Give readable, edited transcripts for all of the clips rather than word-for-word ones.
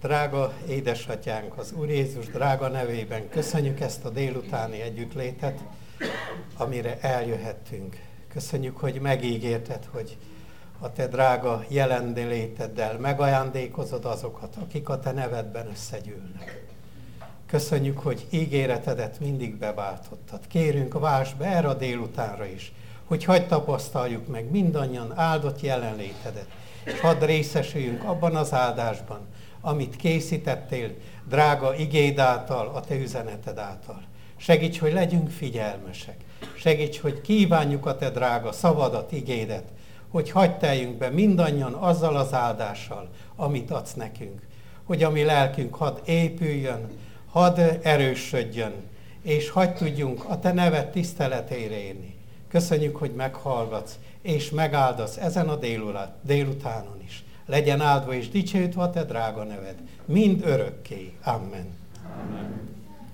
Drága édesatyánk, az Úr Jézus drága nevében köszönjük ezt a délutáni együttlétet, amire eljöhettünk. Köszönjük, hogy megígérted, hogy a te drága jelenléteddel megajándékozod azokat, akik a te nevedben összegyűlnek. Köszönjük, hogy ígéretedet mindig beváltottad. Kérünk, válts be erre a délutánra is, hogy hadd tapasztaljuk meg mindannyian áldott jelenlétedet, és hadd részesüljünk abban az áldásban, amit készítettél drága igéd által, a te üzeneted által. Segíts, hogy legyünk figyelmesek. Segíts, hogy kívánjuk a te drága szavadat, igédet, hogy hadd teljünk be mindannyian azzal az áldással, amit adsz nekünk. Hogy a mi lelkünk hadd épüljön, hadd erősödjön, és hadd tudjunk a te neved tiszteletére érni. Köszönjük, hogy meghallgatsz, és megáldasz ezen a délutánon is. Legyen áldva és dicsőítve a te drága neved, mind örökké. Amen. Amen.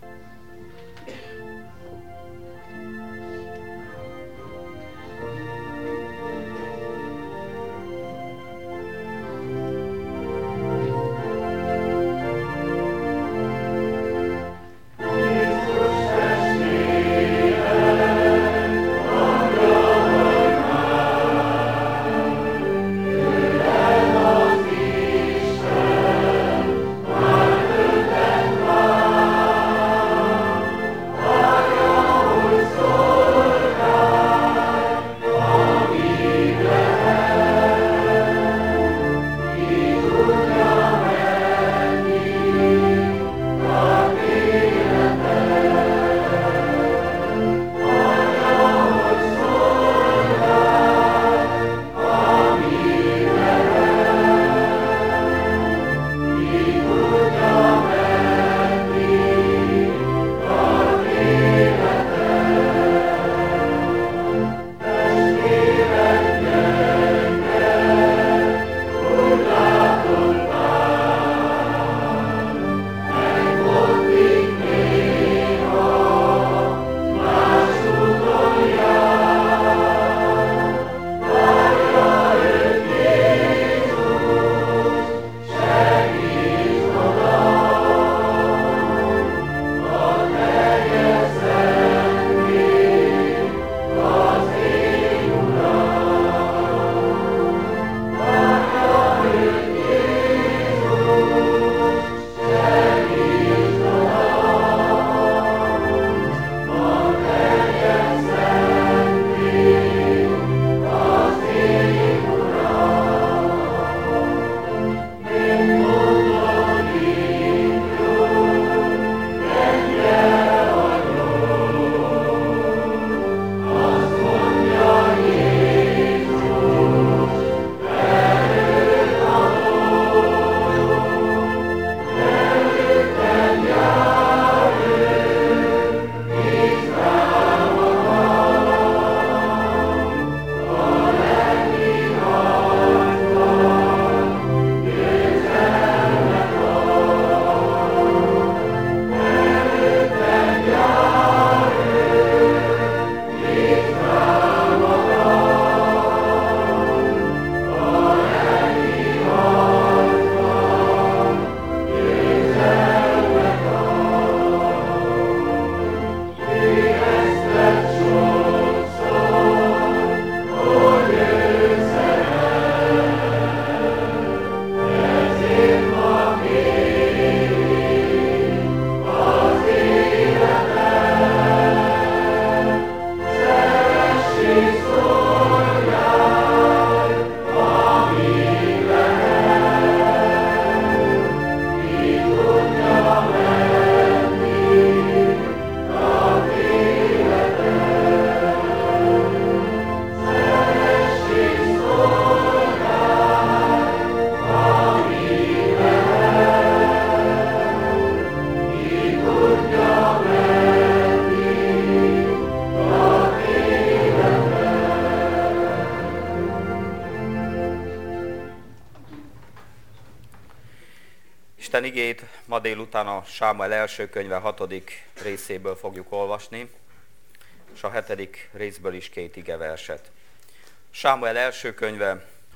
Isten igét ma délután a Sámuel első könyve 6. részéből fogjuk olvasni, és a 7. részből is 2 igeverset. Sámuel első könyve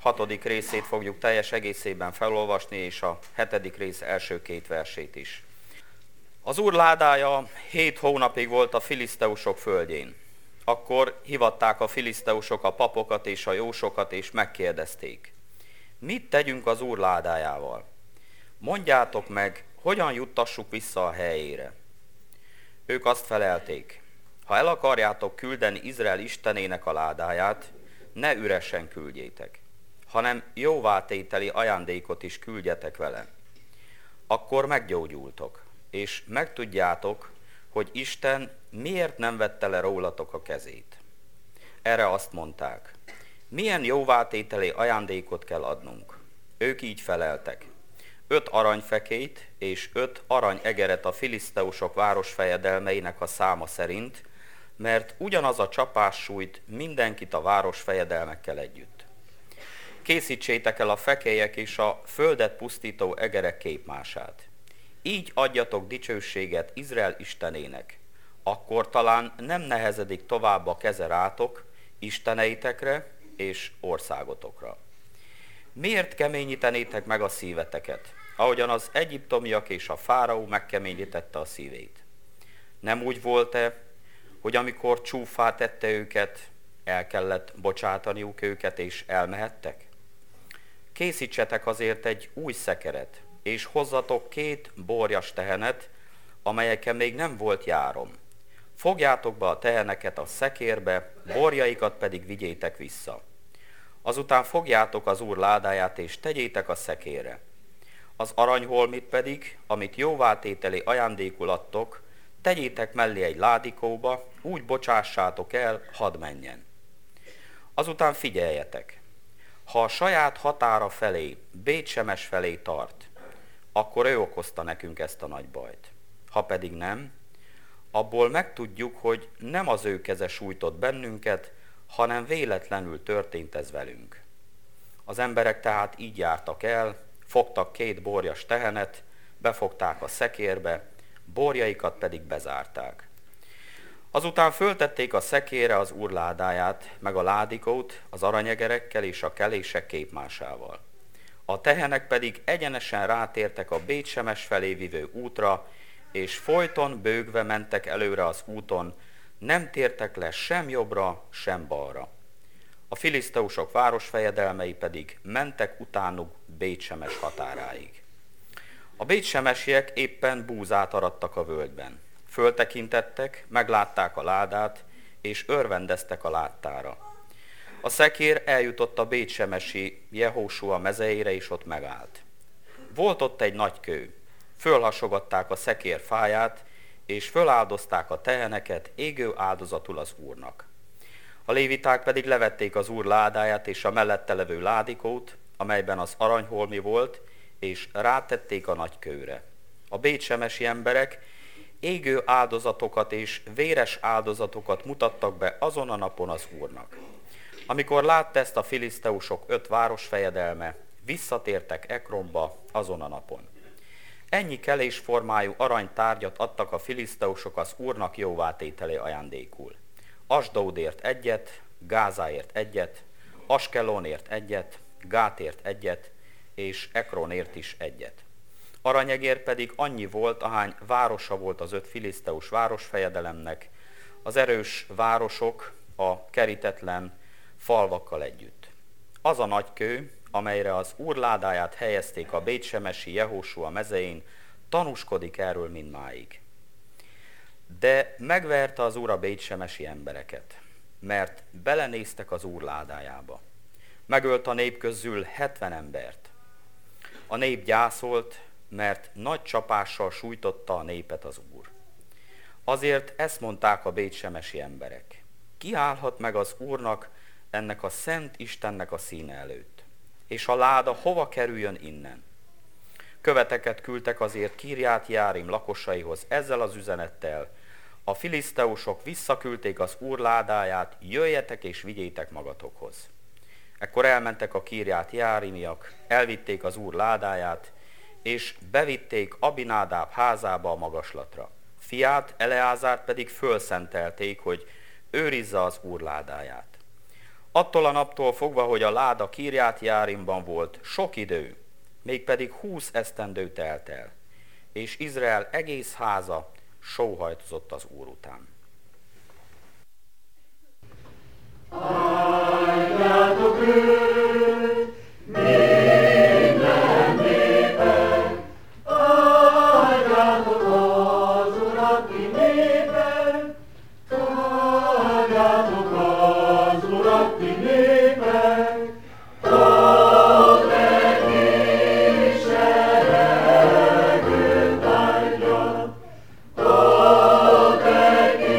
6. részét fogjuk teljes egészében felolvasni, és a 7. rész első 2 versét is. Az Úr ládája 7 hónapig volt a filiszteusok földjén. Akkor hivatták a filiszteusok a papokat és a jósokat, és megkérdezték: mit tegyünk az Úr ládájával? Mondjátok meg, hogyan juttassuk vissza a helyére. Ők azt felelték: ha el akarjátok küldeni Izrael istenének a ládáját, ne üresen küldjétek, hanem jóvátételi ajándékot is küldjetek vele. Akkor meggyógyultok, és megtudjátok, hogy Isten miért nem vette le rólatok a kezét. Erre azt mondták: milyen jóvátételi ajándékot kell adnunk? Ők így feleltek: 5 aranyfekélyt és 5 aranyegeret a filiszteusok városfejedelmeinek a száma szerint, mert ugyanaz a csapás sújt mindenkit a városfejedelmekkel együtt. Készítsétek el a fekélyek és a földet pusztító egerek képmását. Így adjatok dicsőséget Izrael istenének. Akkor talán nem nehezedik tovább a keze rátok, isteneitekre és országotokra. Miért keményítenétek meg a szíveteket, ahogyan az egyiptomiak és a fáraó megkeményítette a szívét? Nem úgy volt-e, hogy amikor csúffá tette őket, el kellett bocsátaniuk őket, és elmehettek? Készítsetek azért egy új szekeret, és hozzatok 2 borjas tehenet, amelyeken még nem volt járom. Fogjátok be a teheneket a szekérbe, borjaikat pedig vigyétek vissza. Azután fogjátok az Úr ládáját, és tegyétek a szekérre. Az aranyholmit pedig, amit jóvátételi ajándékul adtok, tegyétek mellé egy ládikóba, úgy bocsássátok el, hadd menjen. Azután figyeljetek, ha a saját határa felé, Bétsemes felé tart, akkor ő okozta nekünk ezt a nagy bajt. Ha pedig nem, abból megtudjuk, hogy nem az ő keze sújtott bennünket, hanem véletlenül történt ez velünk. Az emberek tehát így jártak el, fogtak 2 borjas tehenet, befogták a szekérbe, borjaikat pedig bezárták. Azután föltették a szekérre az Úr ládáját, meg a ládikót az aranyegerekkel és a kelések képmásával. A tehenek pedig egyenesen rátértek a Bétsemes felé vivő útra, és folyton bőgve mentek előre az úton, nem tértek le sem jobbra, sem balra. A filiszteusok városfejedelmei pedig mentek utánuk Bétsemes határáig. A bétsemesiek éppen búzát arattak a völgyben. Föltekintettek, meglátták a ládát, és örvendeztek a láttára. A szekér eljutott a bétsemesi Jehósua mezeire, és ott megállt. Volt ott egy nagy kő. Fölhasogatták a szekér fáját, és föláldozták a teheneket égő áldozatul az Úrnak. A léviták pedig levették az Úr ládáját és a mellette levő ládikót, amelyben az aranyholmi volt, és rátették a nagy kőre. A bétsemesi emberek égő áldozatokat és véres áldozatokat mutattak be azon a napon az Úrnak. Amikor látta ezt a filiszteusok 5 városfejedelme, visszatértek Ekronba azon a napon. Ennyi kelésformájú aranytárgyat adtak a filiszteusok az Úrnak jóvátételi ajándékul. Asdódért 1, Gázáért 1, Askelonért 1, Gátért 1, és Ekronért is 1. Aranyegér pedig annyi volt, ahány városa volt az 5 filiszteus városfejedelemnek, az erős városok a kerítetlen falvakkal együtt. Az a nagy kő, amelyre az Úr ládáját helyezték a bétsemesi Jehósua mezején, tanúskodik erről mindmáig. De megverte az Úr a bétsemesi embereket, mert belenéztek az Úr ládájába. Megölt a nép közül 70 embert. A nép gyászolt, mert nagy csapással sújtotta a népet az Úr. Azért ezt mondták a bétsemesi emberek: ki állhat meg az Úrnak, ennek a szent Istennek a színe előtt? És a láda hova kerüljön innen? Követeket küldtek azért Kirját Jearim lakosaihoz ezzel az üzenettel: a filiszteusok visszaküldték az Úr ládáját, jöjjetek és vigyétek magatokhoz. Ekkor elmentek a Kirját Jearimiak, elvitték az Úr ládáját, és bevitték Abinádáb házába a magaslatra. Fiát, Eleázárt pedig fölszentelték, hogy őrizze az Úr ládáját. Attól a naptól fogva, hogy a láda Kirját Járimban volt, sok idő, mégpedig 20 esztendő telt el, és Izrael egész háza sóhajtozott az Úr után. Áldjátok őt, minden népek, áldjátok az Urat, ti népek, áldjátok az Urat, ti népek, ó, neki seregőt adja, ó, neki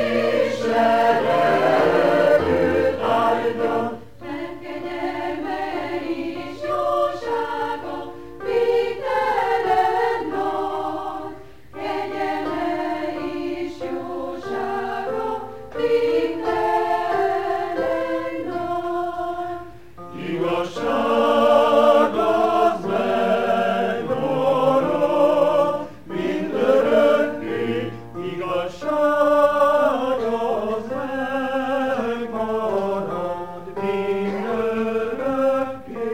seregőt adja. Mert kegyelme és jósága végtelen nagy, kegyelme és jósága végtelen nagy. Igazság az megmarad mindörökké, igazság az megmarad mindörökké.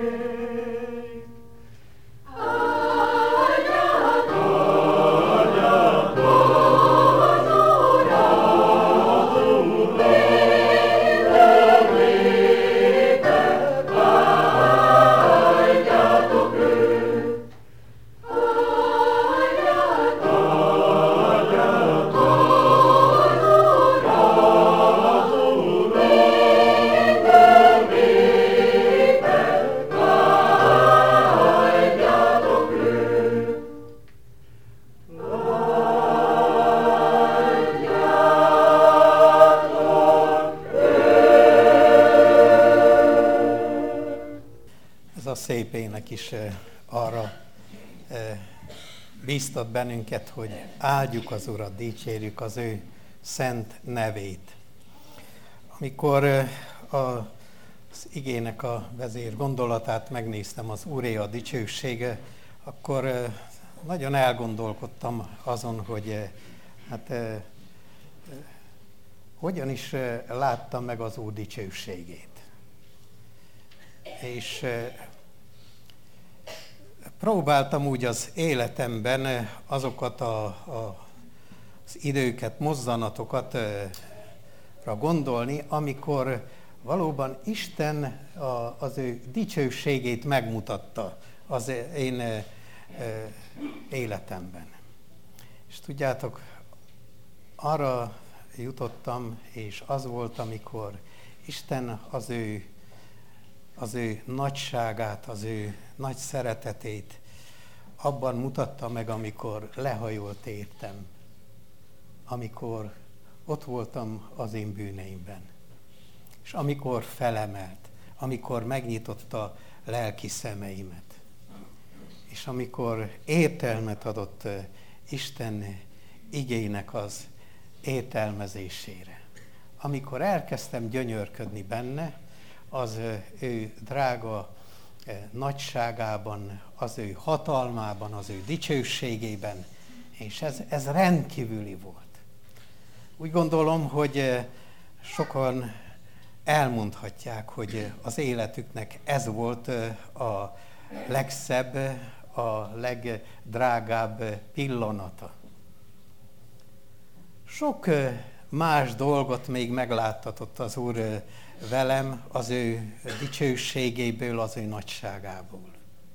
Ez a szép ének is arra bíztat bennünket, hogy áldjuk az Urat, dicsérjük az ő szent nevét. Amikor az igének a vezér gondolatát megnéztem, az Úré a dicsősége, akkor nagyon elgondolkodtam azon, hogy hogyan is láttam meg az Úr dicsőségét. És próbáltam úgy az életemben azokat az időket, mozzanatokat gondolni, amikor valóban Isten az ő dicsőségét megmutatta az én életemben. És tudjátok, arra jutottam, és az volt, amikor Isten az ő nagyságát, az ő nagy szeretetét abban mutatta meg, amikor lehajolt értem, amikor ott voltam az én bűneimben, és amikor felemelt, amikor megnyitotta lelki szemeimet, és amikor értelmet adott Isten igének az értelmezésére. Amikor elkezdtem gyönyörködni benne, az ő drága nagyságában, az ő hatalmában, az ő dicsőségében, és ez rendkívüli volt. Úgy gondolom, hogy sokan elmondhatják, hogy az életüknek ez volt a legszebb, a legdrágább pillanata. Sok más dolgot még megláttatott az Úr velem az ő dicsőségéből, az ő nagyságából.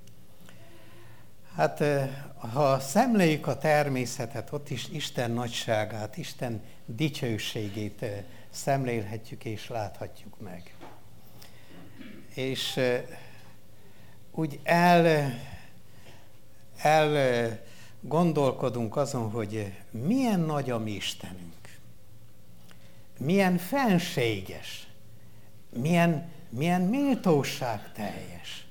Hát, ha szemléljük a természetet, ott is Isten nagyságát, Isten dicsőségét szemlélhetjük és láthatjuk meg. És úgy gondolkodunk azon, hogy milyen nagy a mi Istenünk, milyen fenséges, milyen méltóság teljes.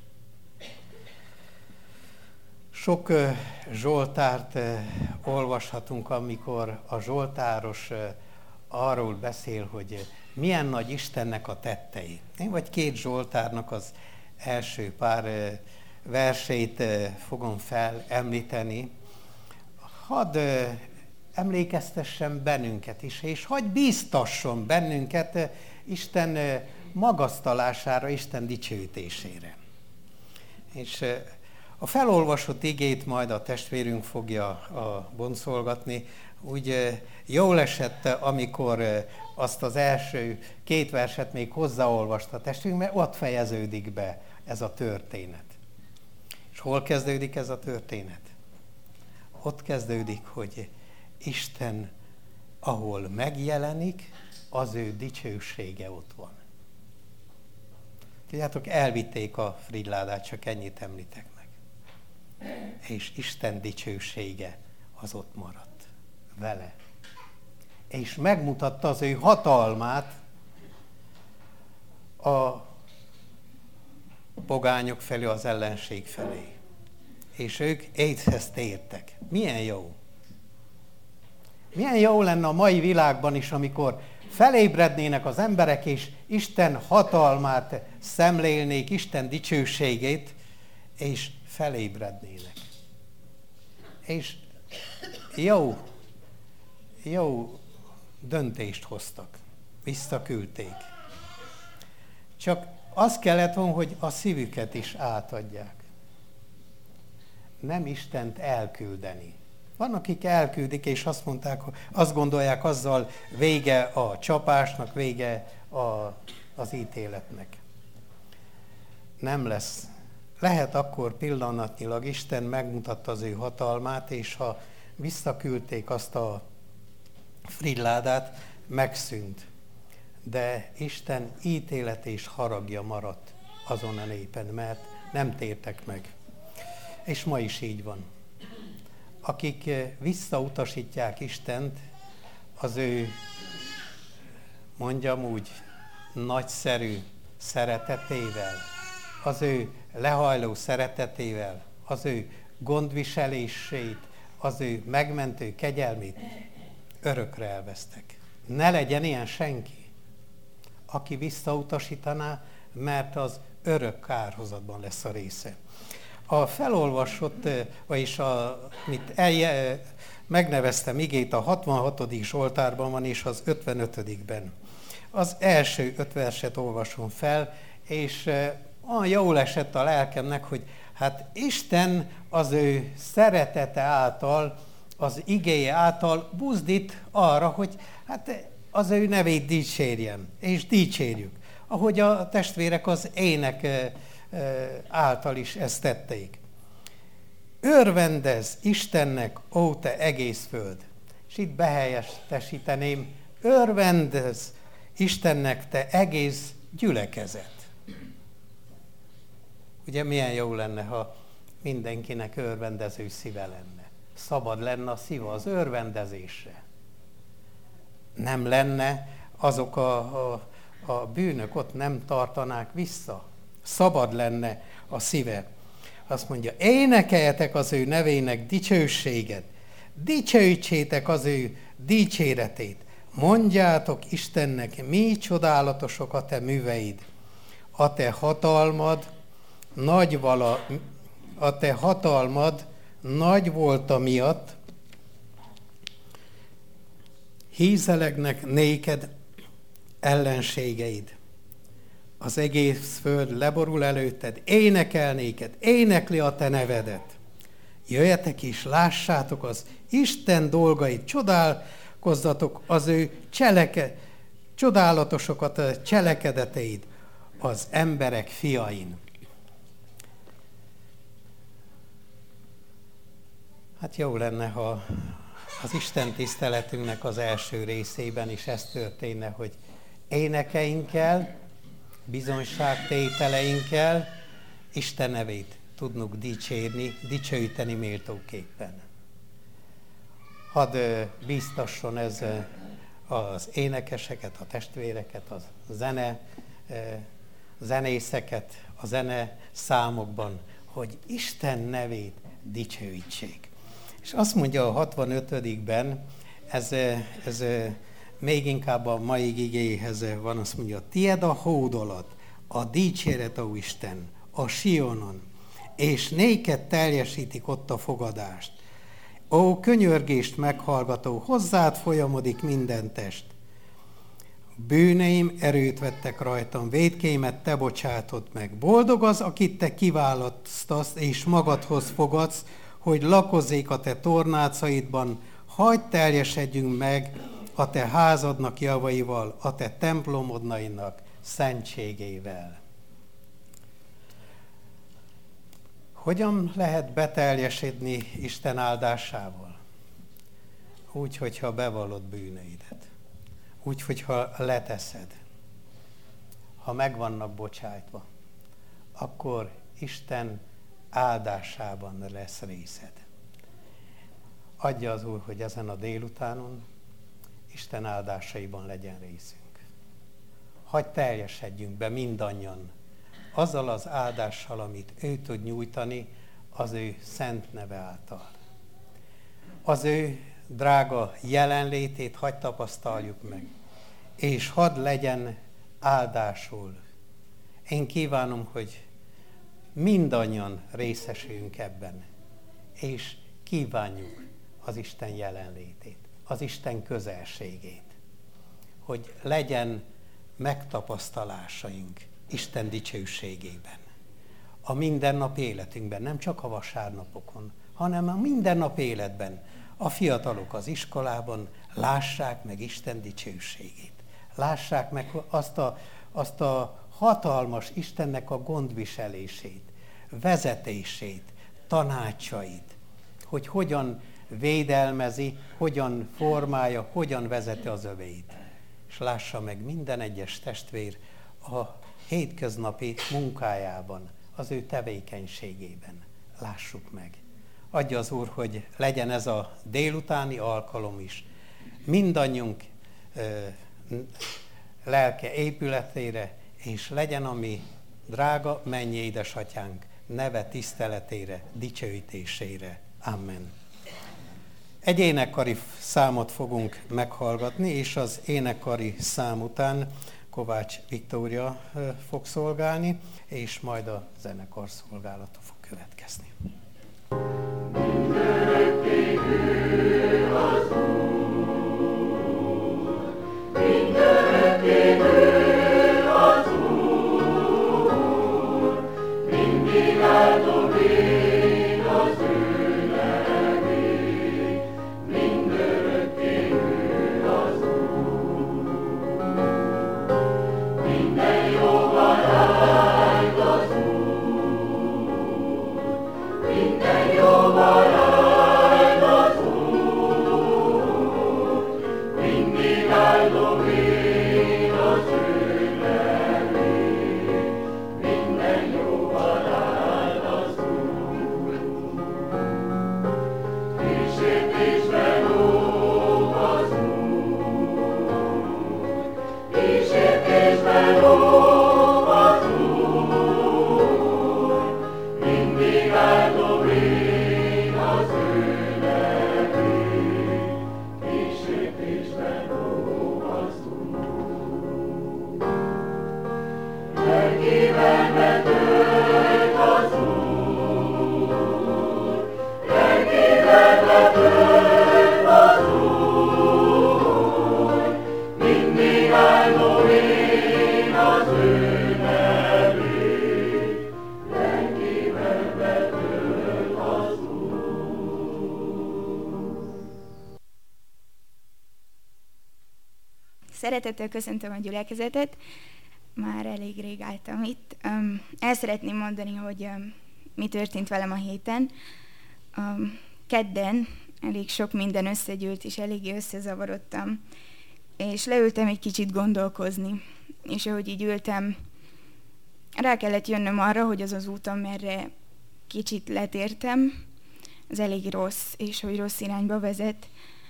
Sok zsoltárt olvashatunk, amikor a zsoltáros arról beszél, hogy milyen nagy Istennek a tettei. Én vagy két zsoltárnak az első pár versét fogom felemlíteni. Hadd emlékeztessen bennünket is, és hadd bíztasson bennünket Isten magasztalására, Isten dicsőítésére. És a felolvasott igét majd a testvérünk fogja boncolgatni. Úgy jól esett, amikor azt az első 2 verset még hozzáolvasta a testvérünk, mert ott fejeződik be ez a történet. És hol kezdődik ez a történet? Ott kezdődik, hogy Isten, ahol megjelenik, az ő dicsősége ott van. Tudjátok, elvitték a Fridládát, csak ennyit említek meg. És Isten dicsősége az ott maradt vele. És megmutatta az ő hatalmát a pogányok felé, az ellenség felé. És ők észhez tértek. Milyen jó! Milyen jó lenne a mai világban is, amikor felébrednének az emberek, és Isten hatalmát szemlélnék, Isten dicsőségét, és felébrednének. És jó döntést hoztak, visszaküldték. Csak az kellett volna, hogy a szívüket is átadják. Nem Istent elküldeni. Van, akik elküldik, és azt mondták, azt gondolják, azzal vége a csapásnak, vége az ítéletnek. Nem lesz. Lehet akkor pillanatnyilag Isten megmutatta az ő hatalmát, és ha visszaküldték azt a Fridládát, megszűnt. De Isten ítélet és haragja maradt azon a népen, mert nem tértek meg. És ma is így van. Akik visszautasítják Istent, az ő, mondjam úgy, nagyszerű szeretetével, az ő lehajló szeretetével, az ő gondviselését, az ő megmentő kegyelmét örökre elvesztek. Ne legyen ilyen senki, aki visszautasítaná, mert az örök kárhozatban lesz a része. A felolvasott, vagyis amit megneveztem igét, a 66. Zsoltárban van, és az 55-ben. Az első 5 verset olvasom fel, és olyan jól esett a lelkemnek, hogy hát Isten az ő szeretete által, az igéje által buzdít arra, hogy hát az ő nevét dicsérjem, és dicsérjük. Ahogy a testvérek az ének által is ezt tették. Örvendezz Istennek, ó te egész föld. És itt behelyettesíteném, örvendezz Istennek, te egész gyülekezet. Ugye milyen jó lenne, ha mindenkinek örvendező szíve lenne. Szabad lenne a szíve az örvendezésre. Nem lenne, azok a bűnök ott nem tartanák vissza. Szabad lenne a szíve. Azt mondja, énekeljetek az ő nevének dicsőséget, dicsőítsétek az ő dicséretét, mondjátok Istennek, mi csodálatosok a te műveid, a te hatalmad nagy volt amiatt, hízelegnek néked ellenségeid. Az egész föld leborul előtted, énekel néked, énekli a te nevedet. Jöjjetek és lássátok az Isten dolgait, csodálkozzatok az ő csodálatosokat a cselekedeteid az emberek fiain. Hát jó lenne, ha az Isten tiszteletünknek az első részében is ez történne, hogy énekeinkkel, bizonyságtételeinkkel Isten nevét tudnunk dicsérni, dicsőíteni méltóképpen. Hadd bíztasson ez az énekeseket, a testvéreket, a zenészeket, a zene számokban, hogy Isten nevét dicsőítsék. És azt mondja a 65-ben, ez még inkább a mai igéhez van, azt mondja, tied a hódolat, a dicséret, ó Isten, a Sionon, és néked teljesítik ott a fogadást. Ó, könyörgést meghallgató, hozzád folyamodik minden test. Bűneim erőt vettek rajtam, vétkéimet te bocsátod meg. Boldog az, akit te kiválasztasz és magadhoz fogadsz, hogy lakozzék a te tornácaidban, hagyd teljesedjünk meg a te házadnak javaival, a te templomodnainak szentségével. Hogyan lehet beteljesedni Isten áldásával? Úgy, hogyha bevallod bűneidet. Úgy, hogyha leteszed. Ha meg vannak bocsájtva, akkor Isten áldásában lesz részed. Adja az Úr, hogy ezen a délutánon Isten áldásaiban legyen részünk. Hadd teljesedjünk be mindannyian azzal az áldással, amit ő tud nyújtani az ő szent neve által. Az ő drága jelenlétét hadd tapasztaljuk meg, és hadd legyen áldásul. Én kívánom, hogy mindannyian részesüljünk ebben, és kívánjuk az Isten jelenlétét, az Isten közelségét, hogy legyen megtapasztalásaink Isten dicsőségében. A mindennap életünkben, nem csak a vasárnapokon, hanem a mindennap életben. A fiatalok az iskolában lássák meg Isten dicsőségét. Lássák meg azt a hatalmas Istennek a gondviselését, vezetését, tanácsait, hogy hogyan védelmezi, hogyan formálja, hogyan vezeti az övéit. És lássa meg minden egyes testvér a hétköznapi munkájában, az ő tevékenységében. Lássuk meg. Adja az Úr, hogy legyen ez a délutáni alkalom is mindannyiunk lelke épületére, és legyen a mi drága mennyi édesatyánk neve tiszteletére, dicsőítésére. Amen. Egy énekkari számot fogunk meghallgatni, és az énekkari szám után Kovács Viktória fog szolgálni, és majd a zenekar szolgálata fog következni. Szeretettel köszöntöm a gyülekezetet, már elég rég álltam itt. El szeretném mondani, hogy mi történt velem a héten. Kedden elég sok minden összegyűlt, és eléggé összezavarodtam, és leültem egy kicsit gondolkozni, és ahogy így ültem, rá kellett jönnöm arra, hogy az az út, amerre kicsit letértem, az elég rossz, és hogy rossz irányba vezet.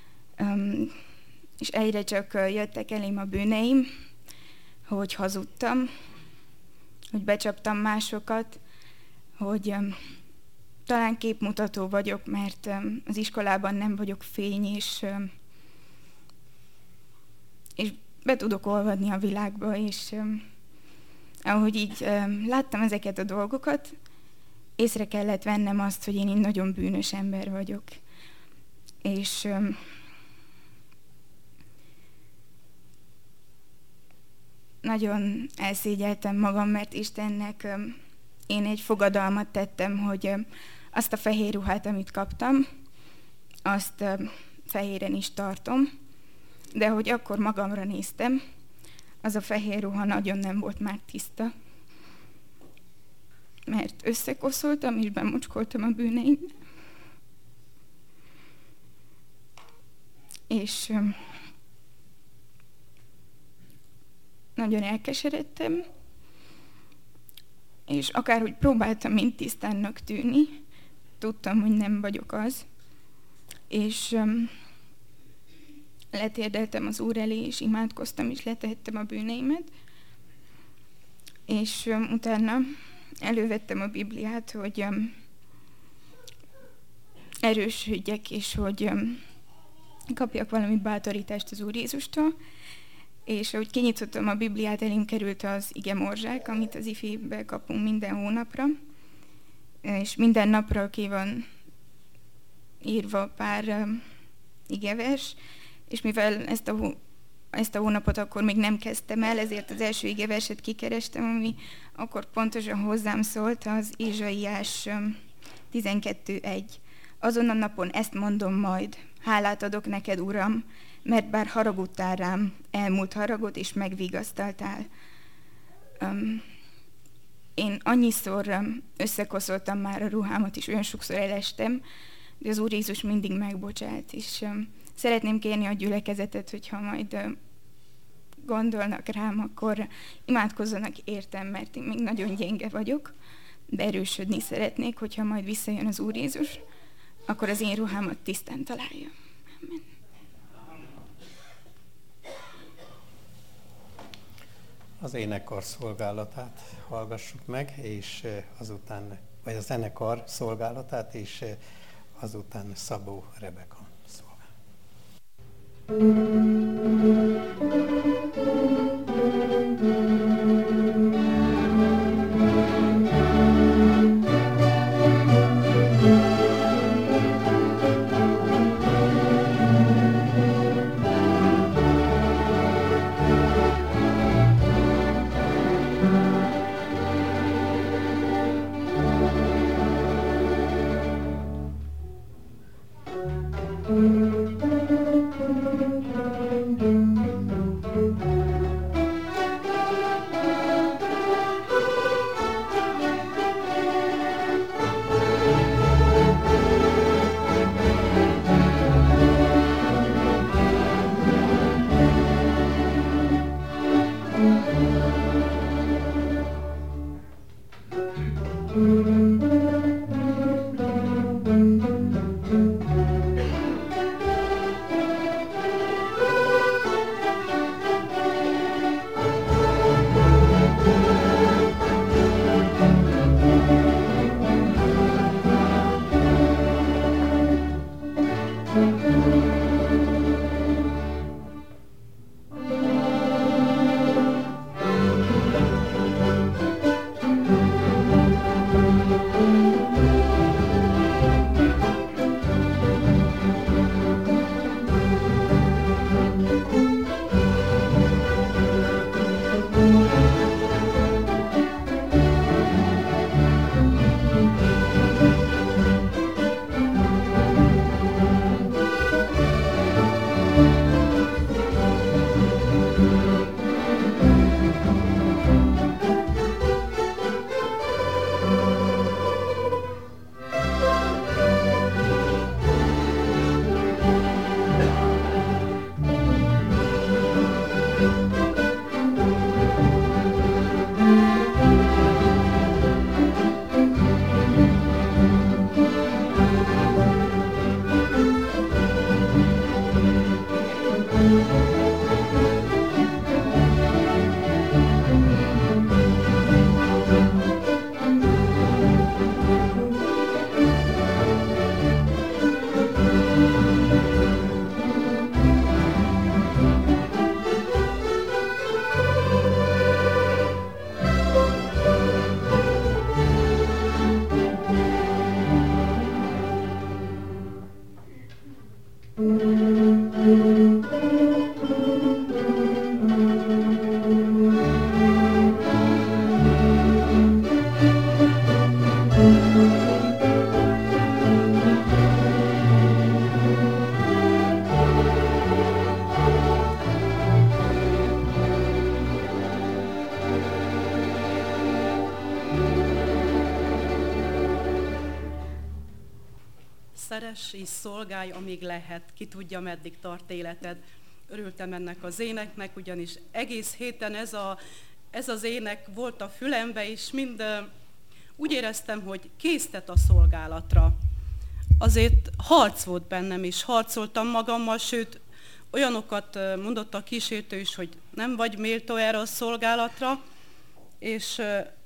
És egyre csak jöttek elém a bűneim, hogy hazudtam, hogy becsaptam másokat, hogy talán képmutató vagyok, mert az iskolában nem vagyok fény, és be tudok olvadni a világba, és ahogy így láttam ezeket a dolgokat, észre kellett vennem azt, hogy én így nagyon bűnös ember vagyok. És nagyon elszégyeltem magam, mert Istennek én egy fogadalmat tettem, hogy azt a fehér ruhát, amit kaptam, azt fehéren is tartom, de hogy akkor magamra néztem, az a fehér ruha nagyon nem volt már tiszta, mert összekoszoltam és bemocskoltam a bűneimbe. És nagyon elkeseredtem, és akárhogy próbáltam mind tisztánnak tűnni, tudtam, hogy nem vagyok az, és letérdeltem az Úr elé, és imádkoztam, és letehettem a bűneimet, és utána elővettem a Bibliát, hogy erősödjek, és hogy kapjak valami bátorítást az Úr Jézustól, és ahogy kinyitottam a Bibliát, elém került az igemorzsák, amit az ifibe kapunk minden hónapra, és minden napra ki van írva pár igevers, és mivel ezt a hónapot akkor még nem kezdtem el, ezért az első igeverset kikerestem, ami akkor pontosan hozzám szólt, az Ézsaiás 12:1. Azon a napon ezt mondom majd, hálát adok neked, Uram, mert bár haragudtál rám, elmúlt haragod, és megvigasztaltál. Én annyiszor összekoszoltam már a ruhámat, és olyan sokszor elestem, de az Úr Jézus mindig megbocsált, és szeretném kérni a gyülekezetet, hogyha majd gondolnak rám, akkor imádkozzanak értem, mert én még nagyon gyenge vagyok, de erősödni szeretnék, hogyha majd visszajön az Úr Jézus, akkor az én ruhámat tisztán találja. Amen. Az énekkar szolgálatát hallgassuk meg, és azután, vagy a zenekar szolgálatát, és azután Szabó Rebeka szolgál. Keres és szolgálj, amíg lehet, ki tudja, meddig tart életed. Örültem ennek az éneknek, ugyanis egész héten ez az ének volt a fülembe, és mind úgy éreztem, hogy késztet a szolgálatra. Azért harc volt bennem, és harcoltam magammal, sőt, olyanokat mondott a kísértő is, hogy nem vagy méltó erre a szolgálatra, és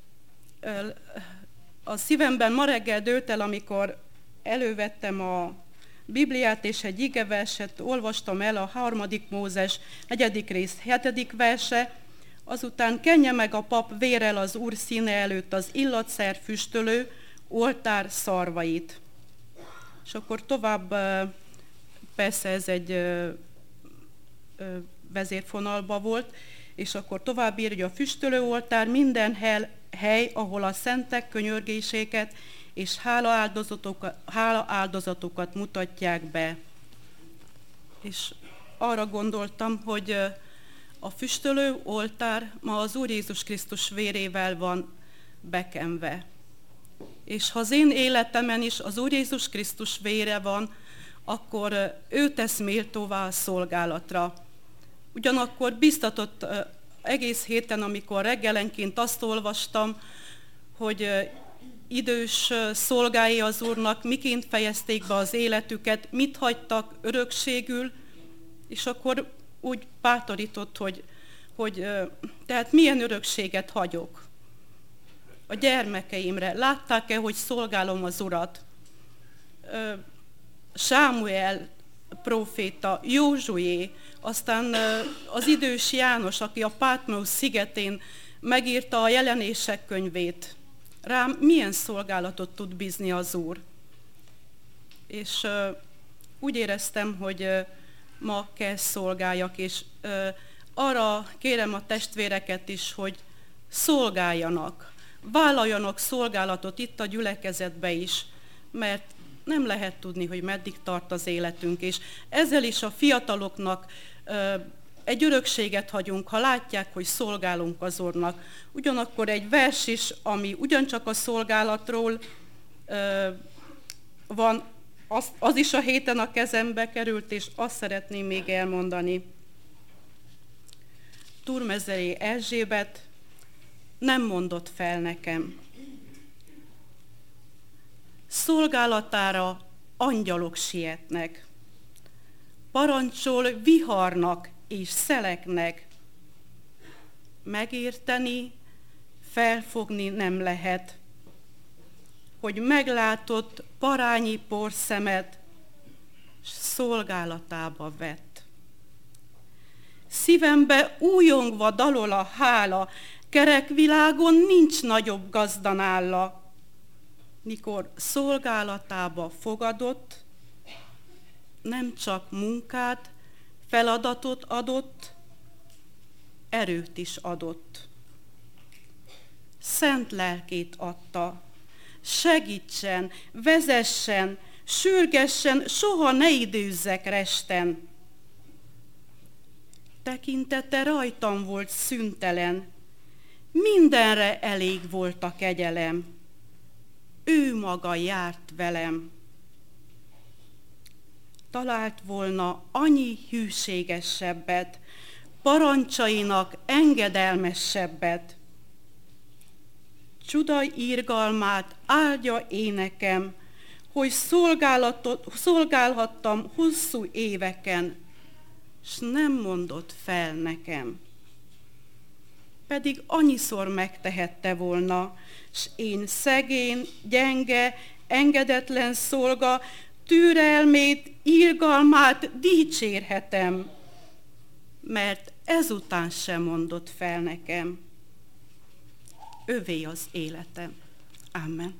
a szívemben ma reggel dőlt el, amikor elővettem a Bibliát, és egy igeverset olvastam el, a 3. Mózes 4. rész 7. verse, azután kenje meg a pap vérrel az Úr színe előtt az illatszer füstölő oltár szarvait. És akkor tovább, persze ez egy vezérfonalba volt, és akkor tovább írja, hogy a füstölő oltár minden hely, ahol a szentek könyörgéséket és hálaáldozatokat mutatják be. És arra gondoltam, hogy a füstölő oltár ma az Úr Jézus Krisztus vérével van bekenve. És ha az én életemen is az Úr Jézus Krisztus vére van, akkor ő tesz méltóvá a szolgálatra. Ugyanakkor biztatott egész héten, amikor reggelenként azt olvastam, hogy idős szolgái az Úrnak miként fejezték be az életüket, mit hagytak örökségül, és akkor úgy bátorított, hogy tehát milyen örökséget hagyok a gyermekeimre. Látták-e, hogy szolgálom az Urat? Sámuel próféta, Józsué, aztán az idős János, aki a Pátmos szigetén megírta a Jelenések könyvét. Rám milyen szolgálatot tud bízni az Úr? És úgy éreztem, hogy ma kell szolgáljak, és arra kérem a testvéreket is, hogy szolgáljanak, vállaljanak szolgálatot itt a gyülekezetbe is, mert nem lehet tudni, hogy meddig tart az életünk, és ezzel is a fiataloknak egy örökséget hagyunk, ha látják, hogy szolgálunk az Úrnak. Ugyanakkor egy vers is, ami ugyancsak a szolgálatról van, az is a héten a kezembe került, és azt szeretném még elmondani. Turmezeri Erzsébet nem mondott fel nekem. Szolgálatára angyalok sietnek. Parancsol viharnak és szeleknek. Megérteni, felfogni nem lehet, hogy meglátott parányi porszemet, s szolgálatába vett. Szívembe újongva dalol a hála, kerek világon nincs nagyobb gazdanálla. Mikor szolgálatába fogadott, nem csak munkát, feladatot adott, erőt is adott. Szent lelkét adta, segítsen, vezessen, sürgessen, soha ne időzzek resten. Tekintete rajtam volt szüntelen, mindenre elég volt a kegyelem. Ő maga járt velem. Talált volna annyi hűségesebbet, parancsainak engedelmesebbet. Csuda irgalmát áldja énekem, hogy szolgálhattam hosszú éveken, s nem mondott fel nekem. Pedig annyiszor megtehette volna, s én szegény, gyenge, engedetlen szolga, türelmét, irgalmát dicsérhetem, mert ezután sem mondott fel nekem. Övé az életem. Amen.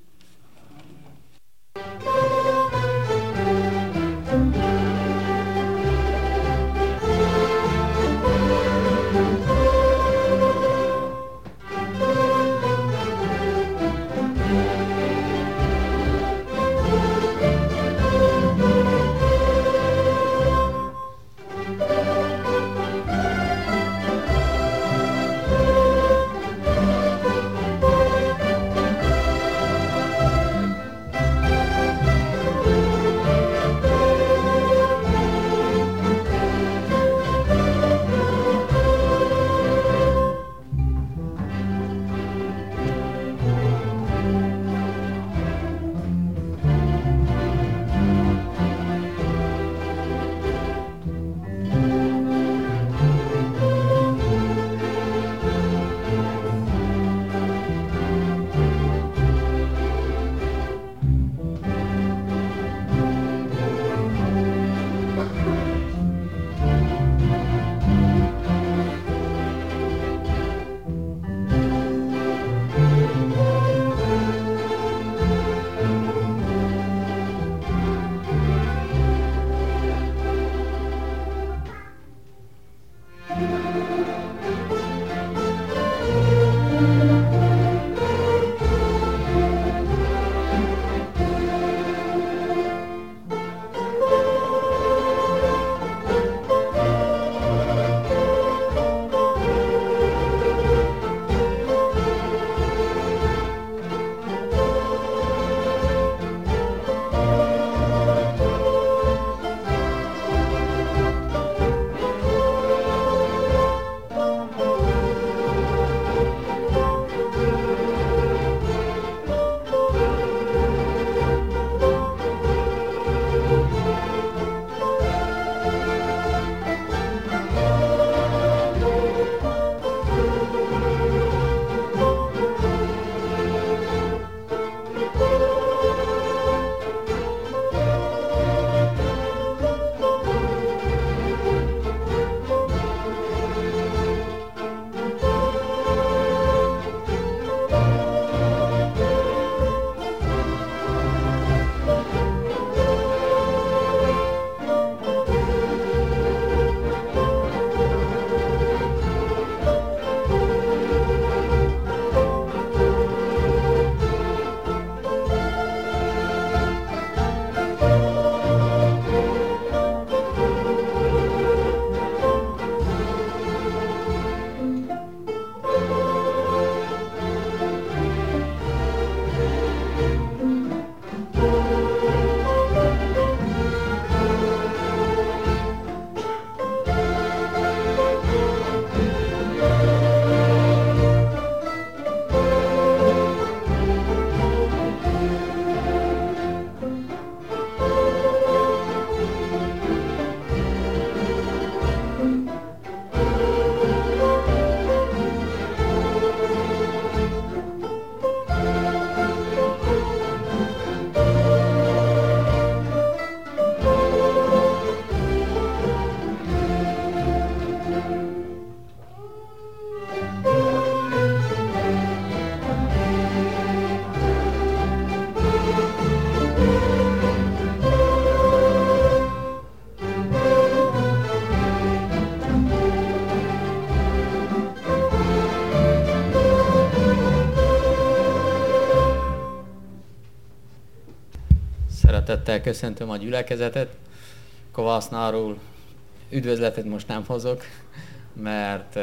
beköszöntöm a gyülekezetet. Kovásznáról üdvözletet most nem hozok, mert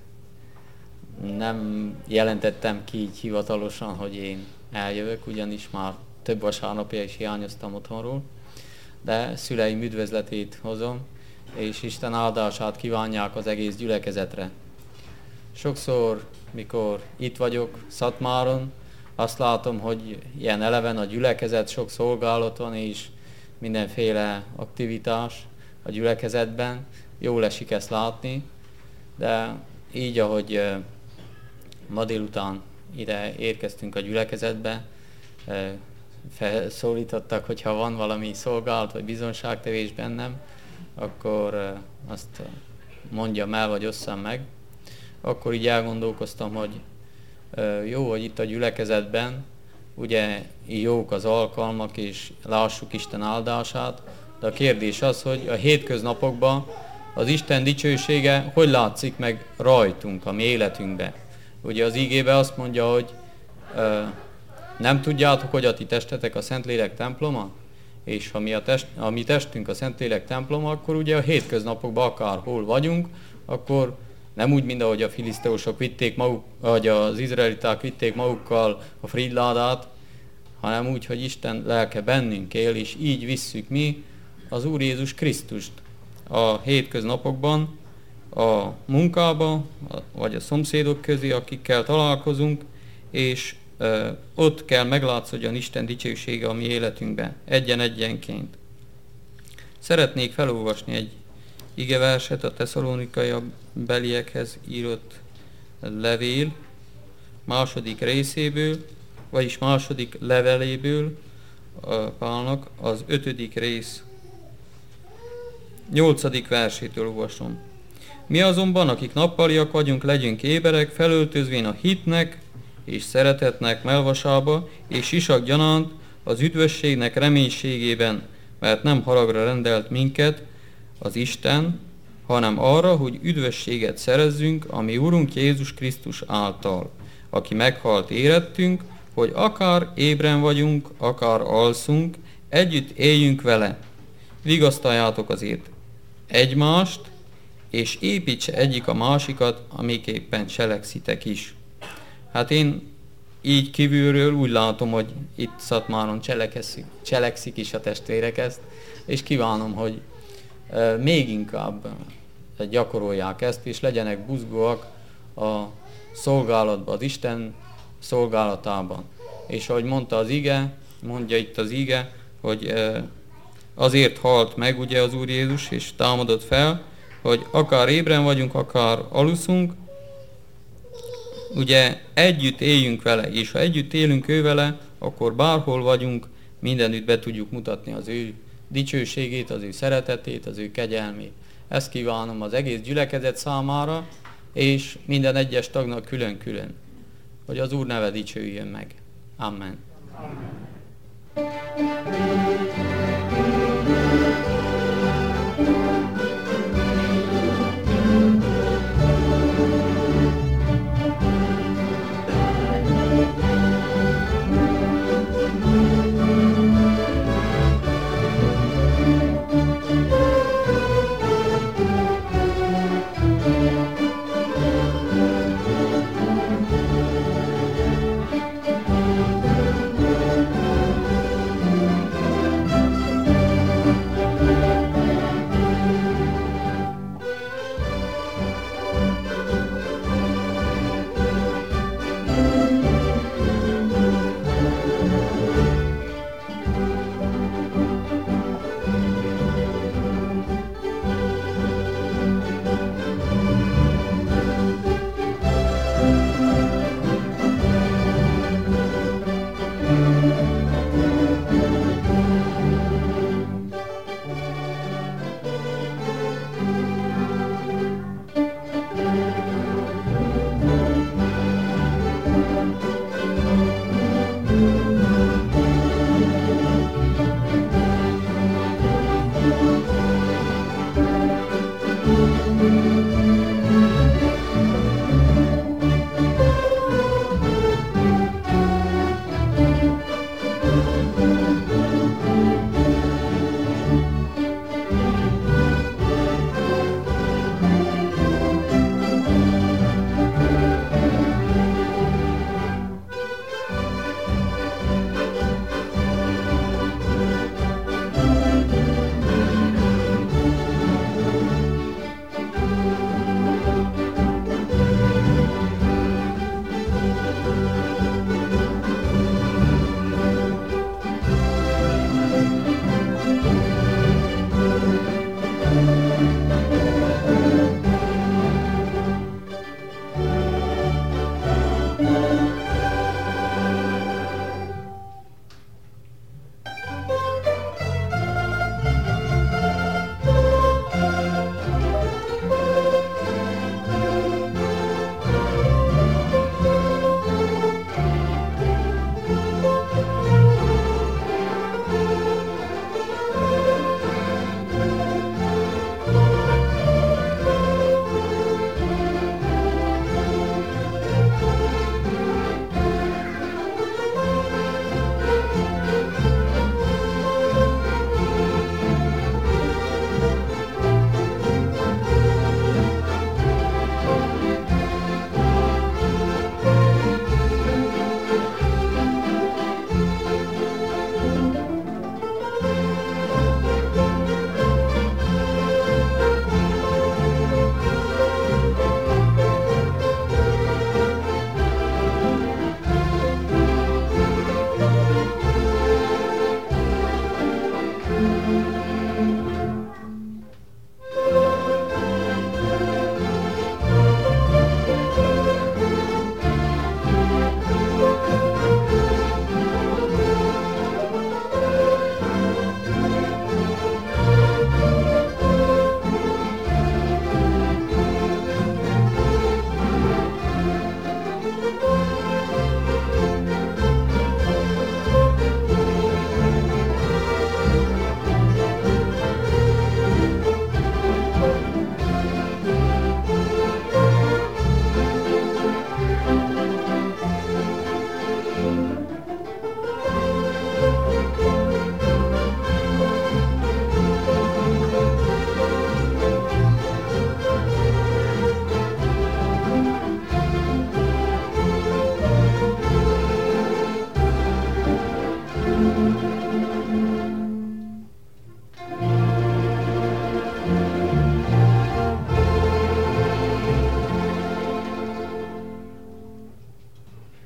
nem jelentettem ki így hivatalosan, hogy én eljövök, ugyanis már több vasárnapja is hiányoztam otthonról, de szüleim üdvözletét hozom, és Isten áldását kívánják az egész gyülekezetre. Sokszor, mikor itt vagyok Szatmáron, azt látom, hogy ilyen eleven a gyülekezet, sok szolgálat van, és mindenféle aktivitás a gyülekezetben. Jól esik ezt látni, de így, ahogy ma délután ide érkeztünk a gyülekezetbe, felszólítottak, hogyha van valami szolgálat vagy bizonságtevés bennem, akkor azt mondjam el, vagy osszam meg. Akkor így elgondolkoztam, hogy jó, hogy itt a gyülekezetben ugye jók az alkalmak, és lássuk Isten áldását, de a kérdés az, hogy a hétköznapokban az Isten dicsősége hogy látszik meg rajtunk, a mi életünkben. Ugye az ígében azt mondja, hogy nem tudjátok, hogy a ti testetek a Szentlélek temploma? És ha a mi testünk a Szentlélek temploma, akkor ugye a hétköznapokban akárhol vagyunk, akkor nem úgy, mint ahogy a filiszteusok vitték maguk, vagy az izraeliták vitték magukkal a frídládát, hanem úgy, hogy Isten lelke bennünk él, és így visszük mi az Úr Jézus Krisztust a hétköznapokban, a munkába, vagy a szomszédok közé, akikkel találkozunk, és ott kell meglátszódjon Isten dicsősége a mi életünkben, egyen-egyenként. Szeretnék felolvasni egy igeverset a Tesszalonikai beliekhez írott levél második részéből, vagyis második leveléből Pálnak az 5. rész 8. versétől olvasom. Mi azonban, akik nappaliak vagyunk, legyünk éberek, felöltözvén a hitnek és szeretetnek melvasába, és isak gyanánt az üdvösségnek reménységében, mert nem haragra rendelt minket az Isten, hanem arra, hogy üdvösséget szerezzünk a mi Urunk Jézus Krisztus által, aki meghalt érettünk, hogy akár ébren vagyunk, akár alszunk, együtt éljünk vele. Vigasztaljátok azért egymást, és építse egyik a másikat, amiképpen cselekszitek is. Hát én így kívülről úgy látom, hogy itt Szatmáron cselekszik is a testvérek ezt, és kívánom, hogy még inkább gyakorolják ezt, és legyenek buzgóak a szolgálatban, az Isten szolgálatában. És ahogy mondta az ige, mondja itt az ige, hogy azért halt meg ugye az Úr Jézus, és támadott fel, hogy akár ébren vagyunk, akár aluszunk, ugye együtt éljünk vele, és ha együtt élünk ő vele, akkor bárhol vagyunk, mindenütt be tudjuk mutatni az ő dicsőségét, az ő szeretetét, az ő kegyelmét. Ezt kívánom az egész gyülekezet számára, és minden egyes tagnak külön-külön, hogy az Úr neve dicsőjön meg. Amen. Amen.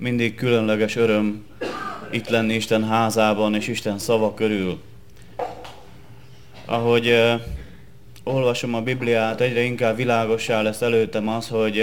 mindig különleges öröm itt lenni Isten házában és Isten szava körül. Ahogy olvasom a Bibliát, egyre inkább világossá lesz előttem az, hogy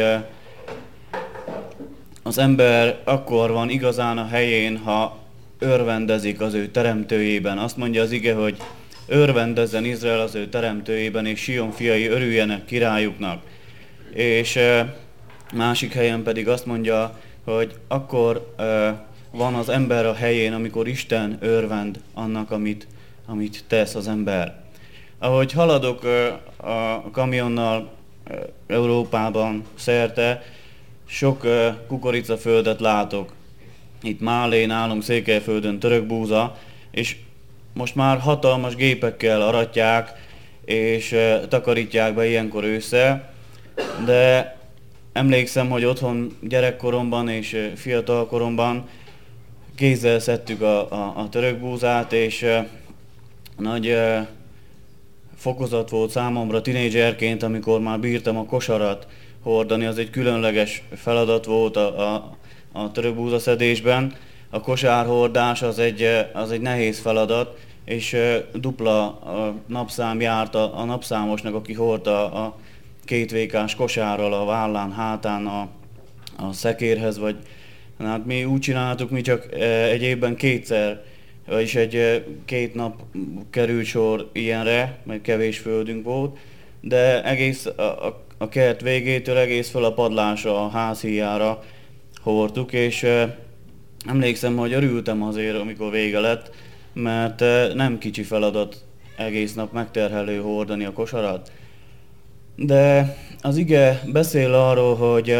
az ember akkor van igazán a helyén, ha örvendezik az ő teremtőjében. Azt mondja az ige, hogy örvendezzen Izrael az ő teremtőjében, és Sion fiai örüljenek királyuknak. És másik helyen pedig azt mondja, hogy akkor van az ember a helyén, amikor Isten örvend annak, amit tesz az ember. Ahogy haladok a kamionnal Európában szerte, sok kukoricaföldet látok. Itt Málé, nálunk Székelyföldön törökbúza, és most már hatalmas gépekkel aratják, és takarítják be ilyenkor ősszel, de emlékszem, hogy otthon gyerekkoromban és fiatalkoromban kézzel szedtük a törökbúzát, és nagy fokozat volt számomra tinédzserként, amikor már bírtam a kosarat hordani. Az egy különleges feladat volt a törökbúzaszedésben. A kosárhordás az egy nehéz feladat, és dupla napszám járt a napszámosnak, aki hordta a 2 vékás kosárral a vállán, hátán a szekérhez, vagy hát mi úgy csináltuk, mi csak egy évben 2-szer, vagyis 2 nap került sor ilyenre, mert kevés földünk volt, de egész a kert végétől egész föl a padlásra, a házhíjára hordtuk, és emlékszem, hogy örültem azért, amikor vége lett, mert nem kicsi feladat egész nap megterhelő hordani a kosarat. De az ige beszél arról, hogy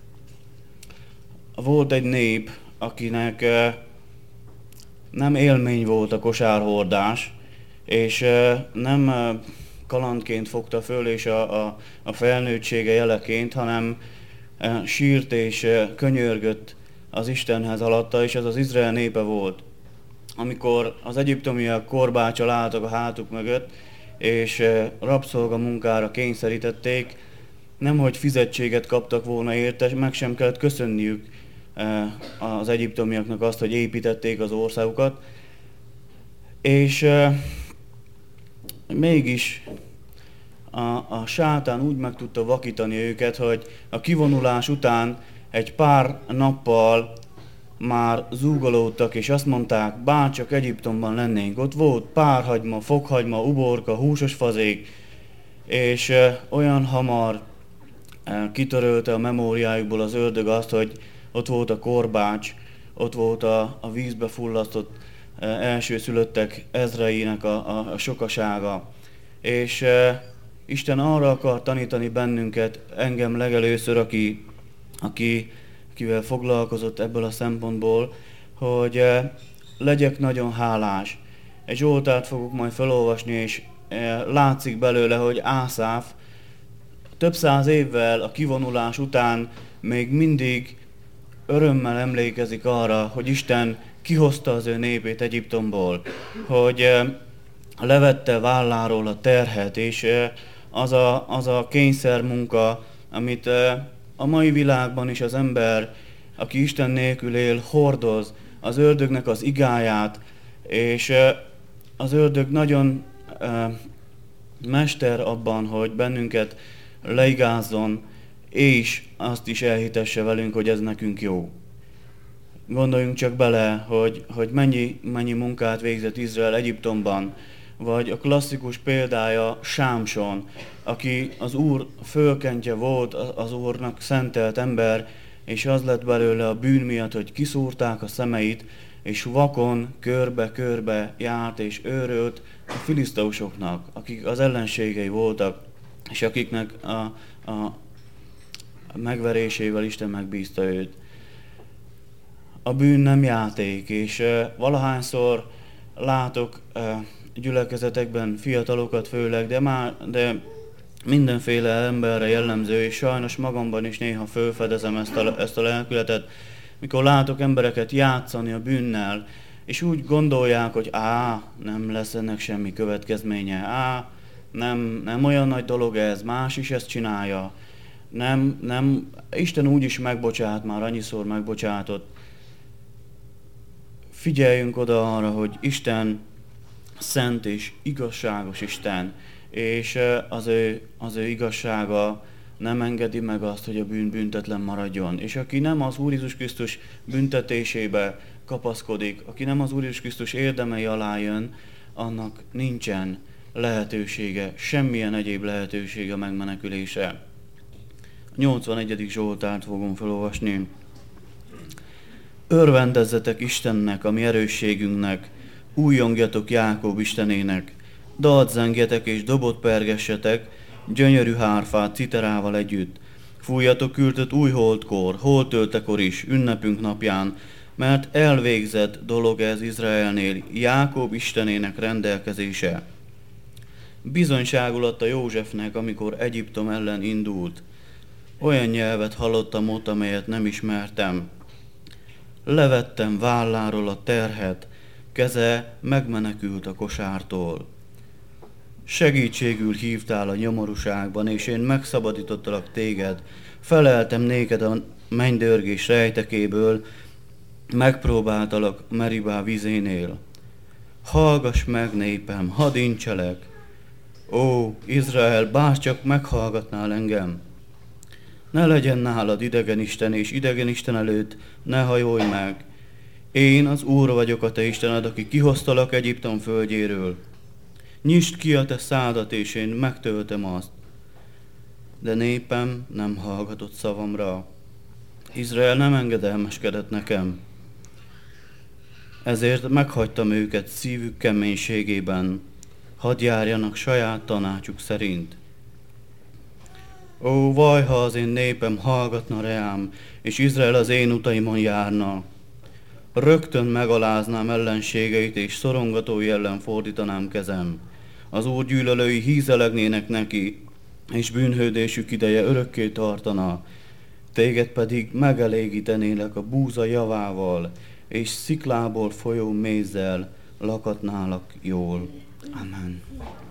volt egy nép, akinek nem élmény volt a kosárhordás, és nem kalandként fogta föl és a felnőttsége jeleként, hanem sírt és könyörgött az Istenhez alatta, és ez az Izrael népe volt. Amikor az egyiptomiak korbáccsal álltak a hátuk mögött, és rabszolgamunkára kényszerítették, nemhogy fizetséget kaptak volna érte, meg sem kellett köszönniük az egyiptomiaknak azt, hogy építették az országukat, és mégis a sátán úgy meg tudta vakítani őket, hogy a kivonulás után egy pár nappal már zúgolódtak, és azt mondták, bárcsak Egyiptomban lennénk. Ott volt párhagyma, fokhagyma, uborka, húsos fazék, és olyan hamar kitörölte a memóriájukból az ördög azt, hogy ott volt a korbács, ott volt a vízbe fullasztott elsőszülöttek ezreinek a sokasága. És Isten arra akar tanítani bennünket, engem legelőször, akivel foglalkozott ebből a szempontból, hogy legyek nagyon hálás. Egy Zsoltárt fogok majd felolvasni, és látszik belőle, hogy Ászáf több száz évvel a kivonulás után még mindig örömmel emlékezik arra, hogy Isten kihozta az ő népét Egyiptomból, hogy levette válláról a terhet, és az a kényszermunka, amit a mai világban is az ember, aki Isten nélkül él, hordoz, az ördögnek az igáját, és az ördög nagyon mester abban, hogy bennünket leigázzon, és azt is elhitesse velünk, hogy ez nekünk jó. Gondoljunk csak bele, hogy mennyi munkát végzett Izrael Egyiptomban, vagy a klasszikus példája Sámson, aki az Úr fölkentje volt, az Úrnak szentelt ember, és az lett belőle a bűn miatt, hogy kiszúrták a szemeit, és vakon körbe-körbe járt és őrölt a filiszteusoknak, akik az ellenségei voltak, és akiknek a megverésével Isten megbízta őt. A bűn nem játék, és valahányszor látok gyülekezetekben fiatalokat főleg, de mindenféle emberre jellemző, és sajnos magamban is néha felfedezem ezt a lelkületet, mikor látok embereket játszani a bűnnel, és úgy gondolják, hogy nem lesz ennek semmi következménye, nem olyan nagy dolog ez, más is ezt csinálja, nem, Isten úgy is megbocsát, már annyiszor megbocsátott. Figyeljünk oda arra, hogy Isten szent és igazságos Isten, és az ő igazsága nem engedi meg azt, hogy a bűn büntetlen maradjon. És aki nem az Úr Jézus Krisztus büntetésébe kapaszkodik, aki nem az Úr Jézus Krisztus érdemei alá jön, annak nincsen lehetősége, semmilyen egyéb lehetősége megmenekülésre. A 81. Zsoltárt fogom felolvasni. Örvendezzetek Istennek, a mi erősségünknek, újjongjatok Jákob Istenének, dalt zengjetek és dobot pergessetek, gyönyörű hárfát citerával együtt. Fújjatok kürtöt új holdkor, holdtöltekor is, ünnepünk napján, mert elvégzett dolog ez Izraelnél, Jákob Istenének rendelkezése. Bizonyságul adta Józsefnek, amikor Egyiptom ellen indult. Olyan nyelvet hallottam ott, amelyet nem ismertem. Levettem válláról a terhet, keze megmenekült a kosártól. Segítségül hívtál a nyomorúságban, és én megszabadítottalak téged. Feleltem néked a mennydörgés rejtekéből, megpróbáltalak Meribá vizénél. Hallgass meg, népem, hadd incselek! Ó, Izrael, bárcsak meghallgatnál engem! Ne legyen nálad idegenisten, és idegenisten előtt ne hajolj meg! Én az Úr vagyok, a te Istened, aki kihoztalak Egyiptom földjéről. Nyisd ki a te szádat, és én megtöltöm azt. De népem nem hallgatott szavamra. Izrael nem engedelmeskedett nekem. Ezért meghagytam őket szívük keménységében, hadd járjanak saját tanácsuk szerint. Ó, vaj, ha az én népem hallgatna reám, és Izrael az én utaimon járna. Rögtön megaláznám ellenségeit, és szorongatói ellen fordítanám kezem. Az Úr gyűlölői hízelegnének neki, és bűnhődésük ideje örökké tartana. Téged pedig megelégítenélek a búza javával, és sziklából folyó mézzel lakatnálak jól. Amen.